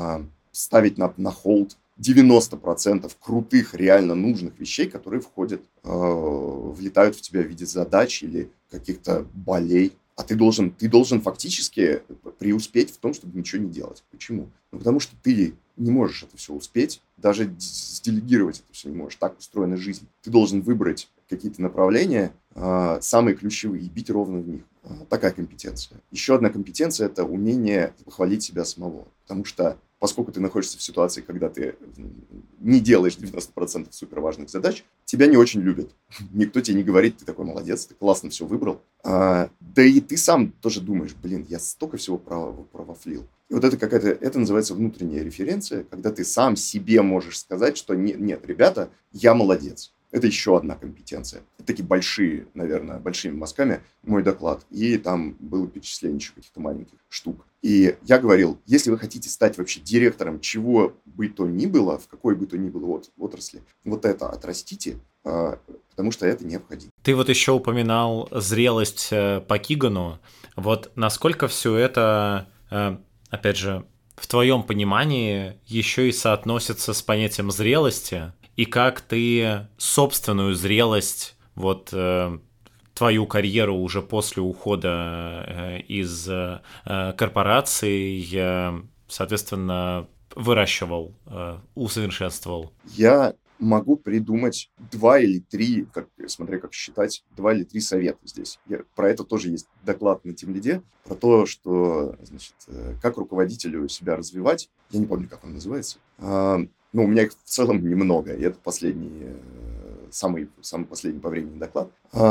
ставить на, на холд девяносто процентов крутых, реально нужных вещей, которые входят, э, влетают в тебя в виде задач или каких-то болей. А ты должен, ты должен фактически преуспеть в том, чтобы ничего не делать. Почему? Ну, потому что ты не можешь это все успеть, даже сделегировать это все не можешь. Так устроена жизнь. Ты должен выбрать какие-то направления, э, самые ключевые, и бить ровно в них. Э, такая компетенция. Еще одна компетенция – это умение похвалить себя самого. Потому что поскольку ты находишься в ситуации, когда ты не делаешь девяносто процентов суперважных задач, тебя не очень любят. Никто тебе не говорит, ты такой молодец, ты классно все выбрал. А, да и ты сам тоже думаешь, блин, я столько всего провафлил. И вот это какая-то, это называется внутренняя референция, когда ты сам себе можешь сказать, что нет, нет, ребята, я молодец. Это еще одна компетенция. Это такие большие, наверное, большими мазками мой доклад. И там было перечисление еще каких-то маленьких штук. И я говорил, если вы хотите стать вообще директором чего бы то ни было, в какой бы то ни было от, отрасли, вот это отрастите, а, потому что это необходимо. Ты вот еще упоминал зрелость по Кигану. Вот насколько все это, опять же, в твоем понимании еще и соотносится с понятием зрелости? И как ты собственную зрелость, вот э, твою карьеру уже после ухода э, из э, корпорации, э, соответственно, выращивал, э, усовершенствовал? Я могу придумать два или три, как, смотря как считать, два или три совета здесь. Я, про это тоже есть доклад на Тимлиде, про то, что, значит, как руководителю себя развивать. Я не помню, как он называется. Ну, у меня их в целом немного, и это последний, самый, самый последний по времени доклад.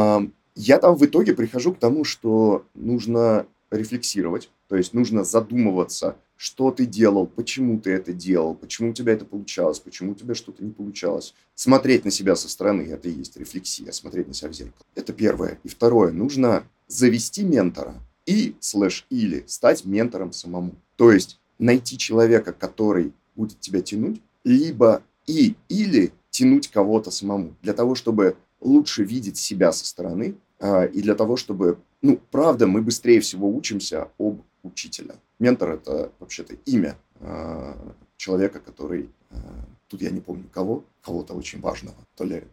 Я там в итоге прихожу к тому, что нужно рефлексировать, то есть нужно задумываться, что ты делал, почему ты это делал, почему у тебя это получалось, почему у тебя что-то не получалось. Смотреть на себя со стороны, это и есть рефлексия, смотреть на себя в зеркало. Это первое. И второе, нужно завести ментора и, слэш, или стать ментором самому. То есть найти человека, который будет тебя тянуть, либо и или тянуть кого-то самому, для того, чтобы лучше видеть себя со стороны, э, и для того, чтобы, ну, правда, мы быстрее всего учимся об учителя. Ментор – это вообще-то имя э, человека, который, э, тут я не помню кого, кого-то очень важного, то ли,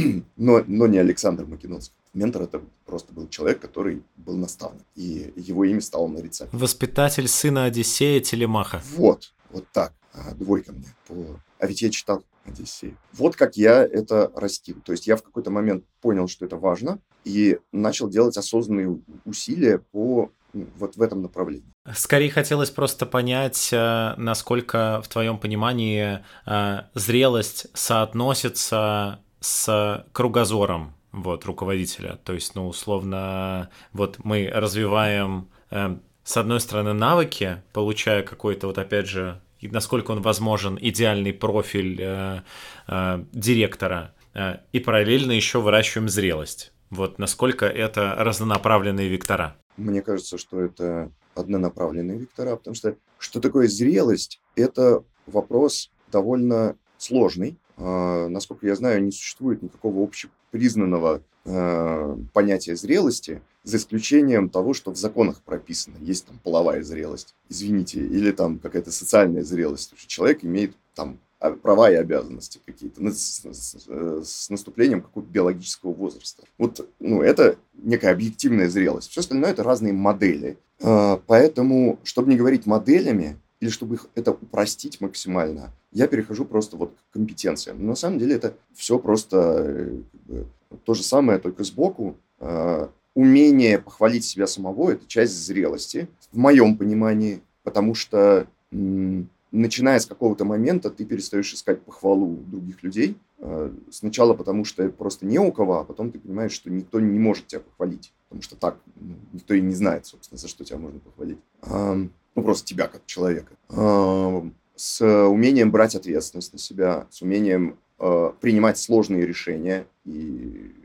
но, но не Александр Македонский. Ментор – это просто был человек, который был наставник, и его имя стало нарицать. Воспитатель сына Одиссея Телемаха. Вот, вот так. Двойка мне. По... А ведь я читал Одиссею. Вот как я это растил. То есть я в какой-то момент понял, что это важно, и начал делать осознанные усилия по вот в этом направлении. Скорее хотелось просто понять, насколько в твоем понимании зрелость соотносится с кругозором вот, руководителя. То есть, ну, условно, вот мы развиваем, с одной стороны, навыки, получая какой-то, вот опять же, и насколько он возможен, идеальный профиль э, э, директора, э, и параллельно еще выращиваем зрелость. Вот насколько это разнонаправленные вектора? Мне кажется, что это однонаправленные вектора, потому что что такое зрелость? Это вопрос довольно сложный. Э, насколько я знаю, не существует никакого общепризнанного э, понятия зрелости, за исключением того, что в законах прописано. Есть там половая зрелость, извините, или там какая-то социальная зрелость. Что человек имеет там права и обязанности какие-то с, с, с наступлением какого-то биологического возраста. Вот, ну, это некая объективная зрелость. Все остальное – это разные модели. Поэтому, чтобы не говорить моделями, или чтобы их это упростить максимально, я перехожу просто вот к компетенциям. Но на самом деле это все просто как бы, то же самое, только сбоку. Умение похвалить себя самого – это часть зрелости, в моем понимании, потому что, м- начиная с какого-то момента, ты перестаешь искать похвалу других людей. Э- сначала потому, что просто не у кого, а потом ты понимаешь, что никто не может тебя похвалить, потому что так ну, никто и не знает, собственно, за что тебя можно похвалить. Э- ну, просто тебя как человека. Э- с умением брать ответственность на себя, с умением э- принимать сложные решения и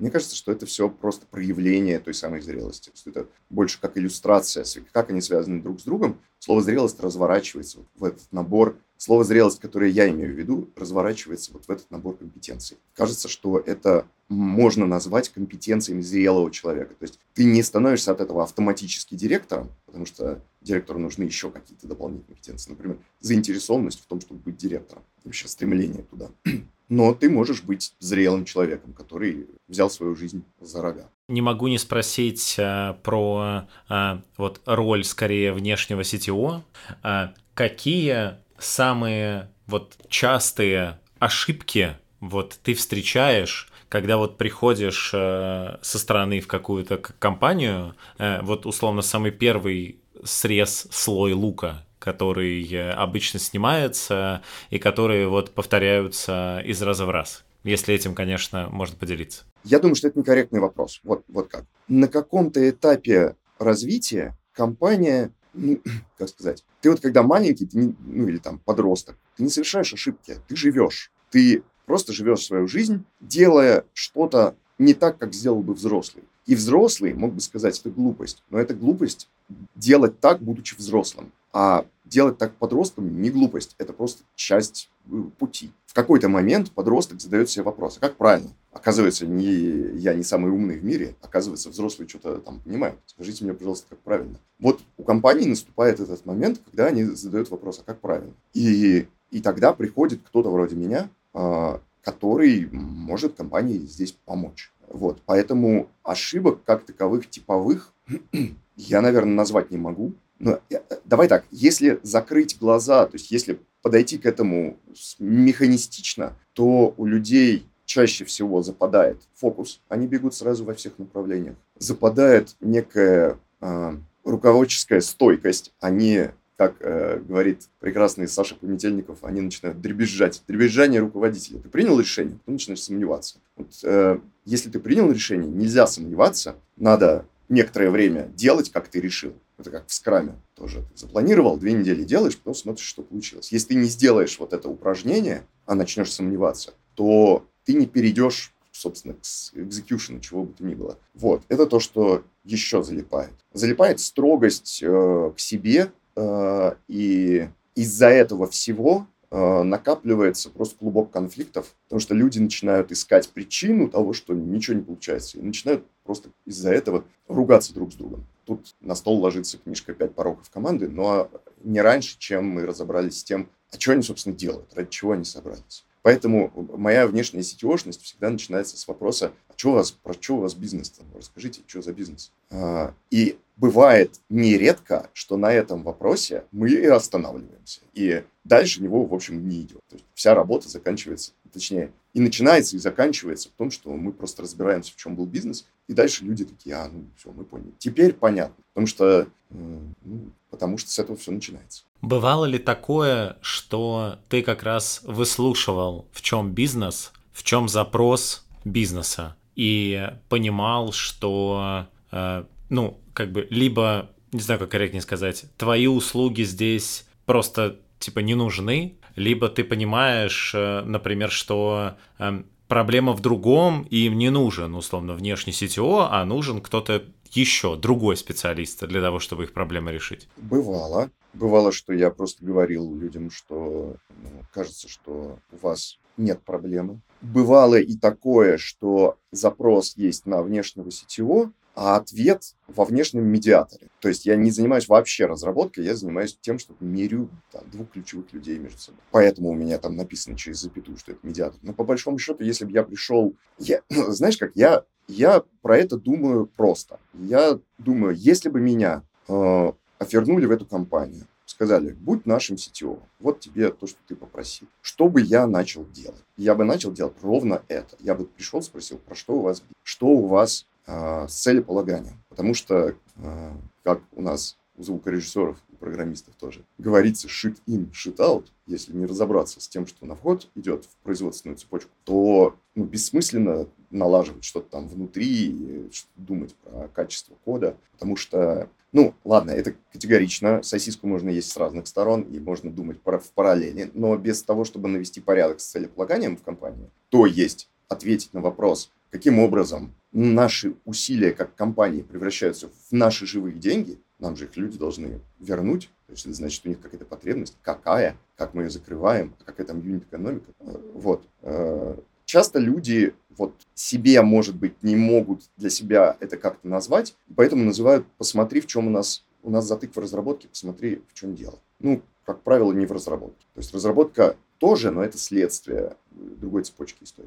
Мне кажется, что это все просто проявление той самой зрелости. Что это больше как иллюстрация, как они связаны друг с другом. Слово «зрелость» разворачивается вот в этот набор. Слово «зрелость», которое я имею в виду, разворачивается вот в этот набор компетенций. Кажется, что это можно назвать компетенциями зрелого человека. То есть ты не становишься от этого автоматически директором, потому что директору нужны еще какие-то дополнительные компетенции. Например, заинтересованность в том, чтобы быть директором. Вообще стремление туда. Но ты можешь быть зрелым человеком, который взял свою жизнь за рога. Не могу не спросить а, про а, вот роль скорее внешнего си ти о. А, какие самые вот частые ошибки вот ты встречаешь, когда вот приходишь э, со стороны в какую-то компанию, э, вот условно самый первый срез слой лука, который обычно снимается и которые вот повторяются из раза в раз. Если этим, конечно, можно поделиться. Я думаю, что это некорректный вопрос. Вот, вот как. На каком-то этапе развития компания, ну, как сказать, ты вот когда маленький, ты не, ну или там подросток, ты не совершаешь ошибки, ты живешь. Ты просто живешь свою жизнь, делая что-то не так, как сделал бы взрослый. И взрослый мог бы сказать, это глупость. Но это глупость делать так, будучи взрослым. А делать так подросткам не глупость. Это просто часть пути. В какой-то момент подросток задает себе вопрос, а как правильно? Оказывается, не, я не самый умный в мире. Оказывается, взрослые что-то там понимают. Скажите мне, пожалуйста, как правильно? Вот у компании наступает этот момент, когда они задают вопрос, а как правильно? И, и тогда приходит кто-то вроде меня, который может компании здесь помочь. Вот. Поэтому ошибок как таковых типовых я, наверное, назвать не могу. Но давай так, если закрыть глаза, то есть если подойти к этому механистично, то у людей чаще всего западает фокус, они бегут сразу во всех направлениях. Западает некая э, руководческая стойкость, они, как э, говорит прекрасный Саша Пометельников, они начинают дребезжать. Дребезжание руководителя. Ты принял решение, потом начинаешь сомневаться. Вот, э, если ты принял решение, нельзя сомневаться, надо некоторое время делать, как ты решил. Это как в скраме тоже. Ты запланировал, две недели делаешь, потом смотришь, что получилось. Если ты не сделаешь вот это упражнение, а начнешь сомневаться, то ты не перейдешь, собственно, к экзекьюшену, чего бы то ни было. Вот. Это то, что еще залипает. Залипает строгость э, к себе, э, и из-за этого всего э, накапливается просто клубок конфликтов, потому что люди начинают искать причину того, что ничего не получается, и начинают просто из-за этого ругаться друг с другом. Тут на стол ложится книжка «Пять пороков команды», но не раньше, чем мы разобрались с тем, а что они, собственно, делают, ради чего они собрались. Поэтому моя внешняя сетевошность всегда начинается с вопроса, а что у вас, про что у вас бизнес-то? Расскажите, что за бизнес? И бывает нередко, что на этом вопросе мы и останавливаемся. И дальше него, в общем, не идет. То есть вся работа заканчивается, точнее, и начинается, и заканчивается в том, что мы просто разбираемся, в чем был бизнес, и дальше люди такие, а, ну, все, мы поняли. Теперь понятно, потому что, ну, потому что с этого все начинается. Бывало ли такое, что ты как раз выслушивал, в чем бизнес, в чем запрос бизнеса, и понимал, что, э, ну, как бы, либо, не знаю, как корректнее сказать, твои услуги здесь просто, типа, не нужны, либо ты понимаешь, например, что э, проблема в другом, и им не нужен, условно, внешний си ти о, а нужен кто-то еще, другой специалист для того, чтобы их проблемы решить? Бывало. Бывало, что я просто говорил людям, что ну, кажется, что у вас нет проблемы. Бывало и такое, что запрос есть на внешнего си ти о, а ответ во внешнем медиаторе. То есть я не занимаюсь вообще разработкой, я занимаюсь тем, что мерю там, двух ключевых людей между собой. Поэтому у меня там написано через запятую, что это медиатор. Но по большому счету, если бы я пришел... Я, знаешь как, я, я про это думаю просто. Я думаю, если бы меня э, офернули в эту компанию, сказали, будь нашим си ти о, вот тебе то, что ты попросил. Что бы я начал делать? Я бы начал делать ровно это. Я бы пришел, спросил, про что у вас, что у вас с целеполаганием. Потому что, как у нас у звукорежиссеров и программистов тоже говорится shit in, shit out, если не разобраться с тем, что на вход идет в производственную цепочку, то ну, бессмысленно налаживать что-то там внутри, что-то думать про качество кода, потому что, ну, ладно, это категорично, сосиску можно есть с разных сторон, и можно думать в параллели, но без того, чтобы навести порядок с целеполаганием в компании, то есть ответить на вопрос, каким образом наши усилия как компании превращаются в наши живые деньги, нам же их люди должны вернуть, то есть это значит, у них какая-то потребность, какая, как мы ее закрываем, какая там юнит-экономика. Вот. Часто люди вот себе, может быть, не могут для себя это как-то назвать, поэтому называют «посмотри, в чем у нас, у нас затык в разработке, посмотри, в чем дело». Ну, как правило, не в разработке. То есть разработка тоже, но это следствие другой цепочки истории.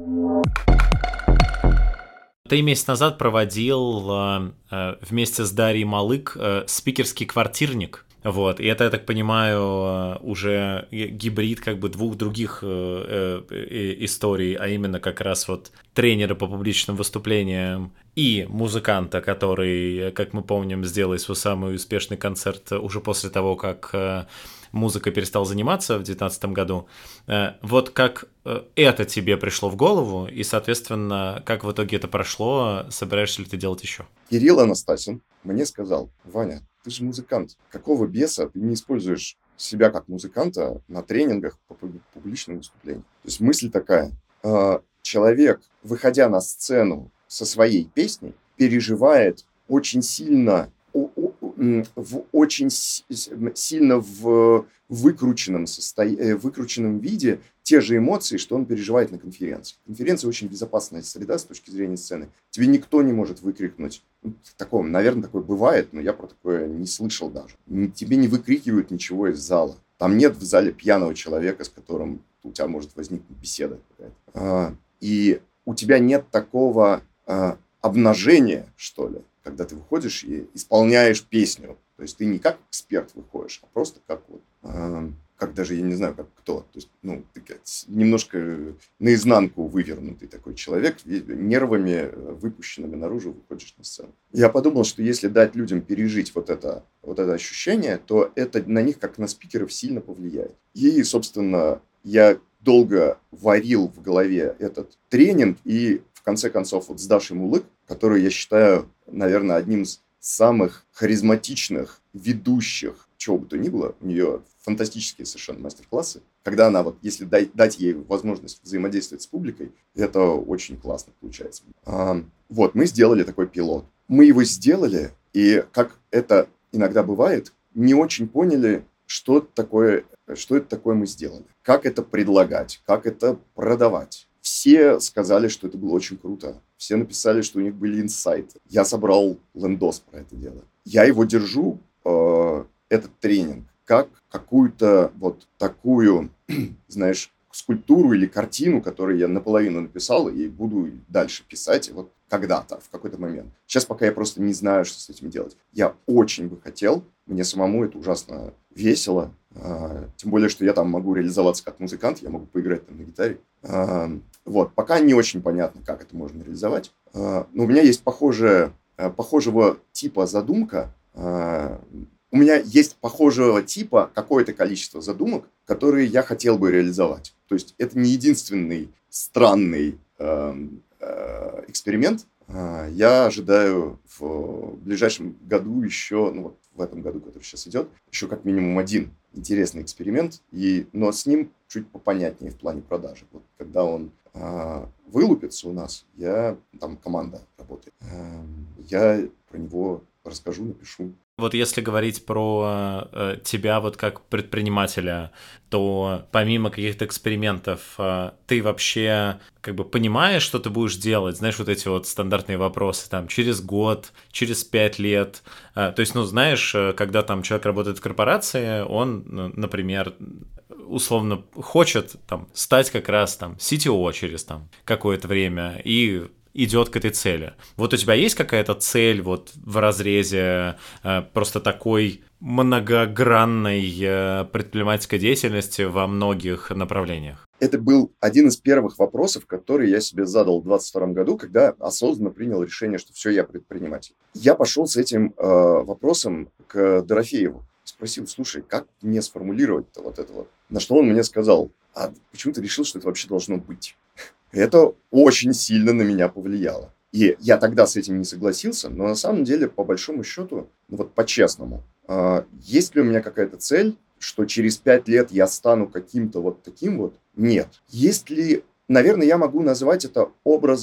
Ты месяц назад проводил э, вместе с Дарьей Малык э, спикерский квартирник. Вот, и это, я так понимаю, уже гибрид как бы двух других э, э, историй, а именно как раз вот тренера по публичным выступлениям и музыканта, который, как мы помним, сделал свой самый успешный концерт уже после того, как э, музыкой перестал заниматься в две тысячи девятнадцатом году. Э, вот как это тебе пришло в голову, и, соответственно, как в итоге это прошло, собираешься ли ты делать еще? Кирилл Анастасин мне сказал: Ваня, ты же музыкант, какого беса ты не используешь себя как музыканта на тренингах по публичным выступлениям? То есть мысль такая: человек, выходя на сцену со своей песней, переживает очень сильно, в очень сильно в выкрученном, состо... выкрученном виде те же эмоции, что он переживает на конференции. Конференция очень безопасная среда с точки зрения сцены. Тебе никто не может выкрикнуть. Ну, такое, наверное, такое бывает, но я про такое не слышал даже. Тебе не выкрикивают ничего из зала. Там нет в зале пьяного человека, с которым у тебя может возникнуть беседа какая-то. И у тебя нет такого обнажения, что ли, когда ты выходишь и исполняешь песню. То есть ты не как эксперт выходишь, а просто как вот, э, как даже, я не знаю, как кто. То есть, ну, ты немножко наизнанку вывернутый такой человек, нервами выпущенными наружу выходишь на сцену. Я подумал, что если дать людям пережить вот это, вот это ощущение, то это на них, как на спикеров, сильно повлияет. И, собственно, я долго варил в голове этот тренинг, и в конце концов вот с Дашей Мулык, которую я считаю, наверное, одним из самых харизматичных ведущих, чего бы то ни было, у нее фантастические совершенно мастер-классы. Когда она, вот, если дай, дать ей возможность взаимодействовать с публикой, это очень классно получается. А, вот, мы сделали такой пилот. Мы его сделали, и, как это иногда бывает, не очень поняли, что такое, что это такое мы сделали. Как это предлагать, как это продавать. Все сказали, что это было очень круто. Все написали, что у них были инсайты. Я собрал лендос про это дело. Я его держу, э, этот тренинг, как какую-то вот такую, знаешь, скульптуру или картину, которую я наполовину написал и буду дальше писать вот когда-то, в какой-то момент. Сейчас пока я просто не знаю, что с этим делать. Я очень бы хотел, мне самому это ужасно весело, э, тем более, что я там могу реализоваться как музыкант, я могу поиграть там на гитаре. Э, вот, пока не очень понятно, как это можно реализовать, э, но у меня есть похожая, э, похожего типа задумка, э, у меня есть похожего типа какое-то количество задумок, которые я хотел бы реализовать. То есть это не единственный странный э, э, эксперимент. Э, я ожидаю в ближайшем году еще, ну вот в этом году, который сейчас идет, еще как минимум один интересный эксперимент, и, но с ним чуть попонятнее в плане продажи. Вот когда он э, вылупится у нас, я, там команда работает, э, я про него расскажу, напишу. Вот если говорить про э, тебя вот как предпринимателя, то помимо каких-то экспериментов, э, ты вообще как бы понимаешь, что ты будешь делать? Знаешь, вот эти вот стандартные вопросы там через год, через пять лет. Э, то есть, ну, знаешь, когда там человек работает в корпорации, он, например, условно хочет там стать как раз там си ти о через там какое-то время и идет к этой цели. Вот у тебя есть какая-то цель вот в разрезе э, просто такой многогранной э, предпринимательской деятельности во многих направлениях? Это был один из первых вопросов, который я себе задал в двадцать втором году, когда осознанно принял решение, что все, я предприниматель. Я пошел с этим э, вопросом к Дорофееву. Спросил: слушай, как мне сформулировать-то вот это вот? На что он мне сказал: а почему ты решил, что это вообще должно быть? Это очень сильно на меня повлияло. И я тогда с этим не согласился, но на самом деле, по большому счету, ну вот по-честному, э, есть ли у меня какая-то цель, что через пять лет я стану каким-то вот таким вот? Нет. Есть ли, наверное, я могу назвать это образом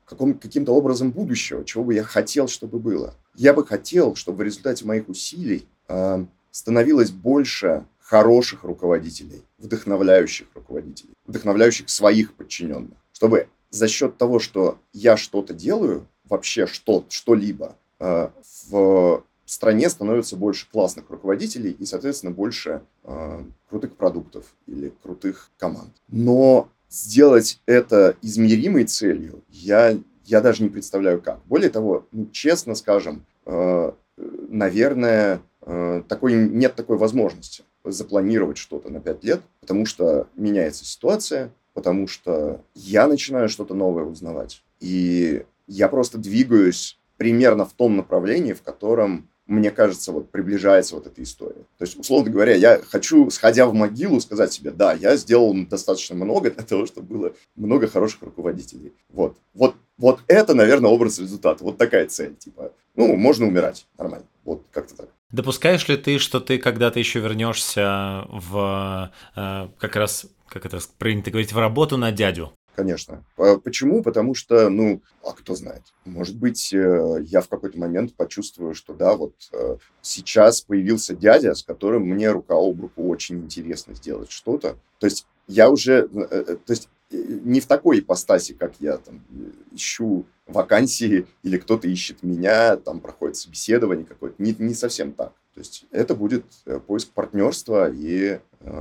каком, каким-то образом будущего, чего бы я хотел, чтобы было. Я бы хотел, чтобы в результате моих усилий э, становилось больше хороших руководителей, вдохновляющих руководителей, вдохновляющих своих подчиненных. Чтобы за счет того, что я что-то делаю, вообще что, что-либо, э, в стране становится больше классных руководителей и, соответственно, больше э, крутых продуктов или крутых команд. Но сделать это измеримой целью я, я даже не представляю как. Более того, ну, честно скажем, э, наверное, э, такой, нет такой возможности запланировать что-то на пять лет, потому что меняется ситуация, потому что я начинаю что-то новое узнавать. И я просто двигаюсь примерно в том направлении, в котором, мне кажется, вот приближается вот эта история. То есть, условно говоря, я хочу, сходя в могилу, сказать себе, да, я сделал достаточно много для того, чтобы было много хороших руководителей. Вот. Вот, вот это, наверное, образ результата. Вот такая цель. Типа, ну, можно умирать. Нормально. Вот как-то так. Допускаешь ли ты, что ты когда-то еще вернешься в э, как раз, как это принято говорить, в работу на дядю? Конечно. Почему? Потому что, ну, а кто знает. Может быть, я в какой-то момент почувствую, что да, вот сейчас появился дядя, с которым мне рука об руку очень интересно сделать что-то. То есть я уже, то есть не в такой ипостаси, как я там ищу вакансии или кто-то ищет меня, там проходит собеседование какое-то. Не, не совсем так. То есть это будет поиск партнерства и...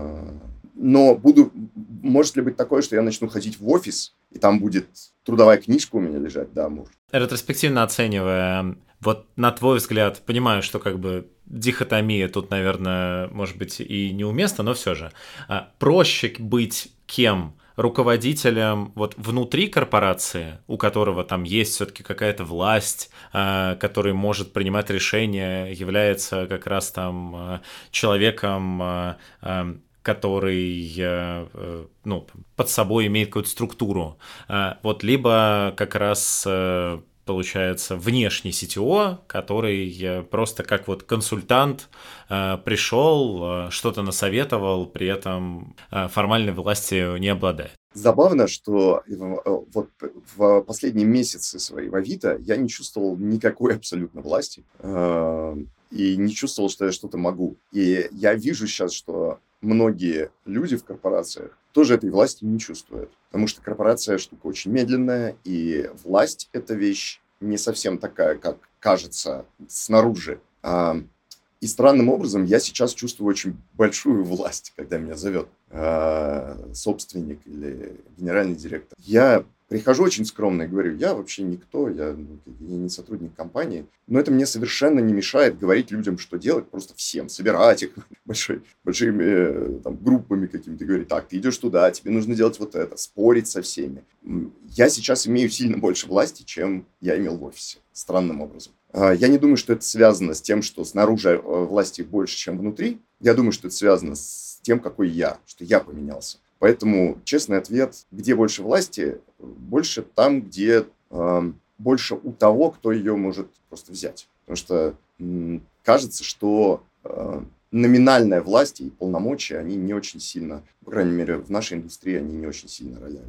Но буду, может ли быть такое, что я начну ходить в офис, и там будет трудовая книжка у меня лежать? Да, может. Ретроспективно оценивая, вот на твой взгляд, понимаю, что как бы дихотомия тут, наверное, может быть и неуместна, но все же. Проще быть кем? Руководителем вот внутри корпорации, у которого там есть все-таки какая-то власть, э, который может принимать решения, является как раз там человеком, э, э, который ну, под собой имеет какую-то структуру. Вот, либо как раз получается внешний си ти о, который просто как вот консультант пришел, что-то насоветовал, при этом формальной властью не обладает. Забавно, что вот в последние месяцы своей в Авито я не чувствовал никакой абсолютно власти и не чувствовал, что я что-то могу. И я вижу сейчас, что многие люди в корпорациях тоже этой власти не чувствуют. Потому что корпорация штука очень медленная, и власть – это вещь не совсем такая, как кажется снаружи. И странным образом я сейчас чувствую очень большую власть, когда меня зовет собственник или генеральный директор. Я прихожу очень скромно и говорю, я вообще никто, я, я не сотрудник компании, но это мне совершенно не мешает говорить людям, что делать, просто всем, собирать их большой, большими там, группами какими-то, говорить, так, ты идешь туда, тебе нужно делать вот это, спорить со всеми. Я сейчас имею сильно больше власти, чем я имел в офисе, странным образом. Я не думаю, что это связано с тем, что снаружи власти больше, чем внутри. Я думаю, что это связано с тем, какой я, что я поменялся. Поэтому честный ответ, где больше власти, больше там, где э, больше у того, кто ее может просто взять. Потому что м, кажется, что э, номинальная власть и полномочия, они не очень сильно, по крайней мере, в нашей индустрии, они не очень сильно роляют.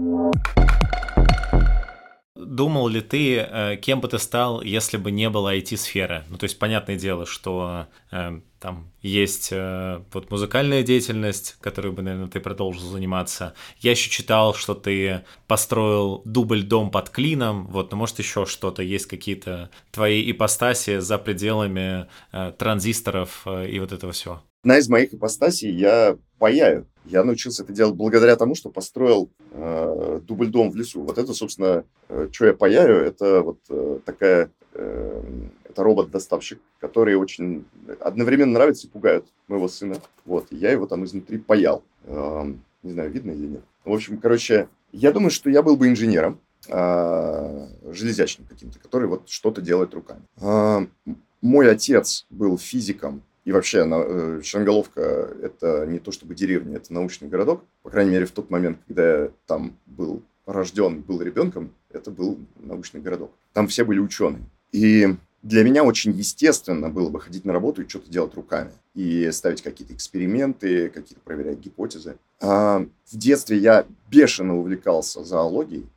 Думал ли ты, кем бы ты стал, если бы не было ай ти-сферы? Ну, то есть, понятное дело, что э, там есть э, вот музыкальная деятельность, которой бы, наверное, ты продолжил заниматься. Я еще читал, что ты построил дубль-дом под клином, вот, но может еще что-то, есть какие-то твои ипостаси за пределами э, транзисторов э, и вот этого всего? Одна из моих ипостасей я паяю. Я научился это делать благодаря тому, что построил э, дубль-дом в лесу. Вот это, собственно, э, что я паяю, это вот э, такая, э, это робот-доставщик, который очень одновременно нравится и пугает моего сына. Вот, и я его там изнутри паял. Э, не знаю, видно или нет. В общем, короче, я думаю, что я был бы инженером, э, железячным каким-то, который вот что-то делает руками. Э, мой отец был физиком. И вообще, Шангаловка – это не то чтобы деревня, это научный городок. По крайней мере, в тот момент, когда я там был рожден, был ребенком, это был научный городок. Там все были ученые. И для меня очень естественно было бы ходить на работу и что-то делать руками. И ставить какие-то эксперименты, какие-то проверять гипотезы. А в детстве я бешено увлекался зоологией.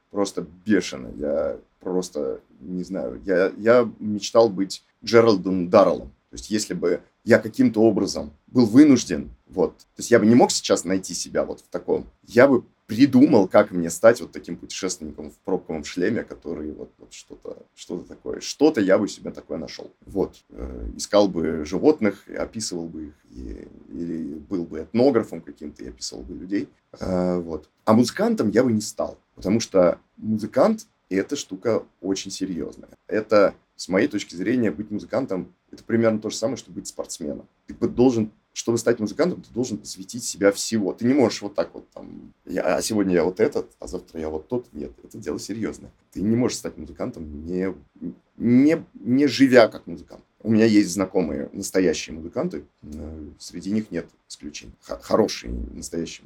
просто бешено. Я просто, не знаю, я, я мечтал быть Джеральдом Дарреллом. То есть, если бы я каким-то образом был вынужден, вот, то есть я бы не мог сейчас найти себя вот в таком, я бы придумал, как мне стать вот таким путешественником в пробковом шлеме, который вот, вот что-то, что-то такое, что-то я бы себе такое нашел. Вот, э, искал бы животных, описывал бы их, и, или был бы этнографом каким-то, и описывал бы людей. Э, вот. А музыкантом я бы не стал, потому что музыкант – это штука очень серьезная. Это, с моей точки зрения, быть музыкантом – это примерно то же самое, что быть спортсменом. Ты должен, чтобы стать музыкантом, ты должен посвятить себя всего. Ты не можешь вот так вот там, я, а сегодня я вот этот, а завтра я вот тот. Нет, это дело серьезное. Ты не можешь стать музыкантом, не, не, не живя как музыкант. У меня есть знакомые настоящие музыканты, среди них нет исключений. Х- хорошие настоящие.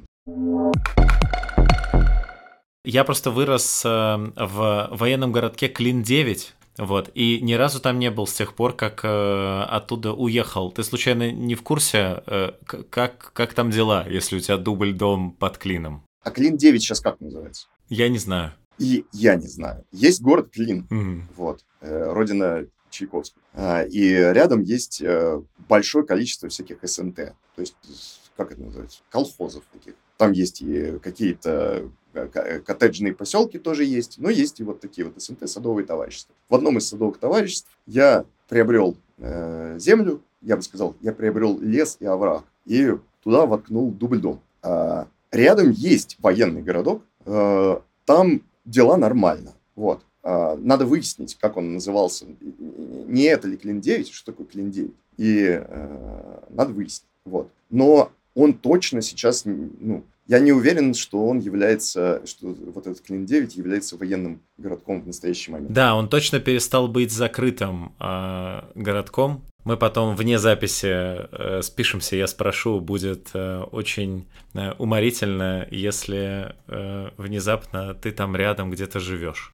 Я просто вырос э, в военном городке Клин девять, вот, и ни разу там не был с тех пор, как э, оттуда уехал. Ты случайно не в курсе, э, как, как там дела, если у тебя дубль-дом под Клином? А Клин девять сейчас как называется? Я не знаю. И я не знаю. Есть город Клин, Mm. вот, э, родина Чайковского. А, и рядом есть э, большое количество всяких эс эн тэ, то есть, как это называется, колхозов таких. Там есть и какие-то коттеджные поселки тоже есть, но есть и вот такие вот эс эн тэ, садовые товарищества. В одном из садовых товариществ я приобрел э, землю, я бы сказал, я приобрел лес и овраг, и туда воткнул дубль-дом. А рядом есть военный городок, э, там дела нормально, вот. А, надо выяснить, как он назывался, не это ли Клин девять, что такое Клин девять, и э, надо выяснить, вот. Но он точно сейчас, ну, я не уверен, что он является, что вот этот Клин девять является военным городком в настоящий момент. Да, он точно перестал быть закрытым э, городком. Мы потом вне записи э, спишемся, я спрошу, будет э, очень э, уморительно, если э, внезапно ты там рядом где-то живешь.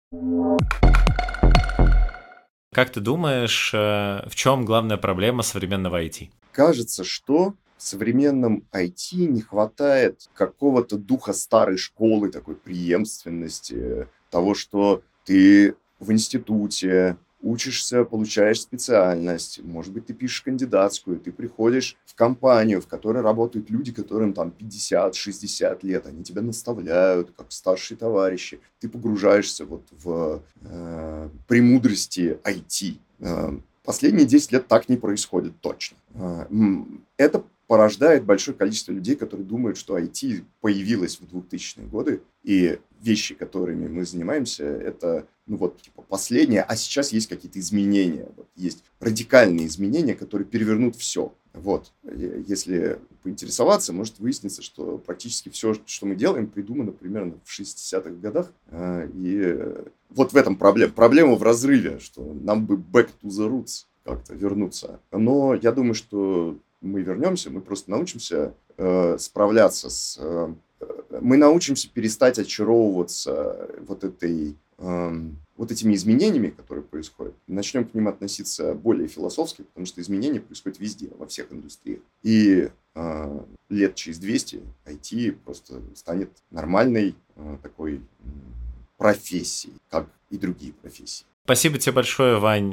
Как ты думаешь, э, в чем главная проблема современного ай ти? Кажется, что в современном ай ти не хватает какого-то духа старой школы, такой преемственности, того, что ты в институте учишься, получаешь специальность, может быть, ты пишешь кандидатскую, ты приходишь в компанию, в которой работают люди, которым там пятьдесят-шестьдесят лет, они тебя наставляют, как старшие товарищи, ты погружаешься вот в э, премудрости ай ти. Э, последние десять лет так не происходит точно. Э, это порождает большое количество людей, которые думают, что ай ти появилось в двухтысячные годы, и вещи, которыми мы занимаемся, это, ну вот, типа, последнее, а сейчас есть какие-то изменения, вот, есть радикальные изменения, которые перевернут все. Вот. Если поинтересоваться, может выясниться, что практически все, что мы делаем, придумано примерно в шестидесятых годах, и вот в этом проблема. Проблема в разрыве, что нам бы back to the roots как-то вернуться. Но я думаю, что мы вернемся, мы просто научимся э, справляться с... Э, мы научимся перестать очаровываться вот, этой, э, вот этими изменениями, которые происходят. Начнем к ним относиться более философски, потому что изменения происходят везде, во всех индустриях. И э, лет через двести ай ти просто станет нормальной э, такой э, профессией, как и другие профессии. Спасибо тебе большое, Вань,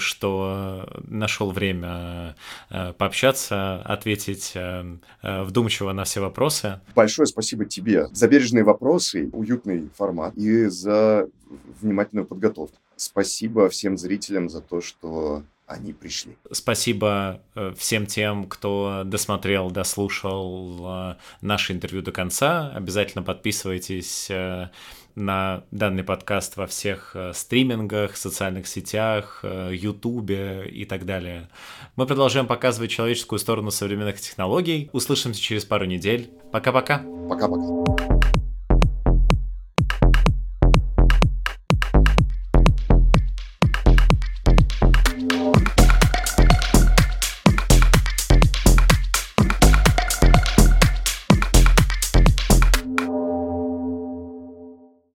что нашел время пообщаться, ответить вдумчиво на все вопросы. Большое спасибо тебе за бережные вопросы, уютный формат и за внимательную подготовку. Спасибо всем зрителям за то, что они пришли. Спасибо всем тем, кто досмотрел, дослушал наше интервью до конца. Обязательно подписывайтесь на данный подкаст во всех стримингах, социальных сетях, ютубе и так далее. Мы продолжаем показывать человеческую сторону современных технологий. Услышимся через пару недель. Пока-пока. Пока-пока.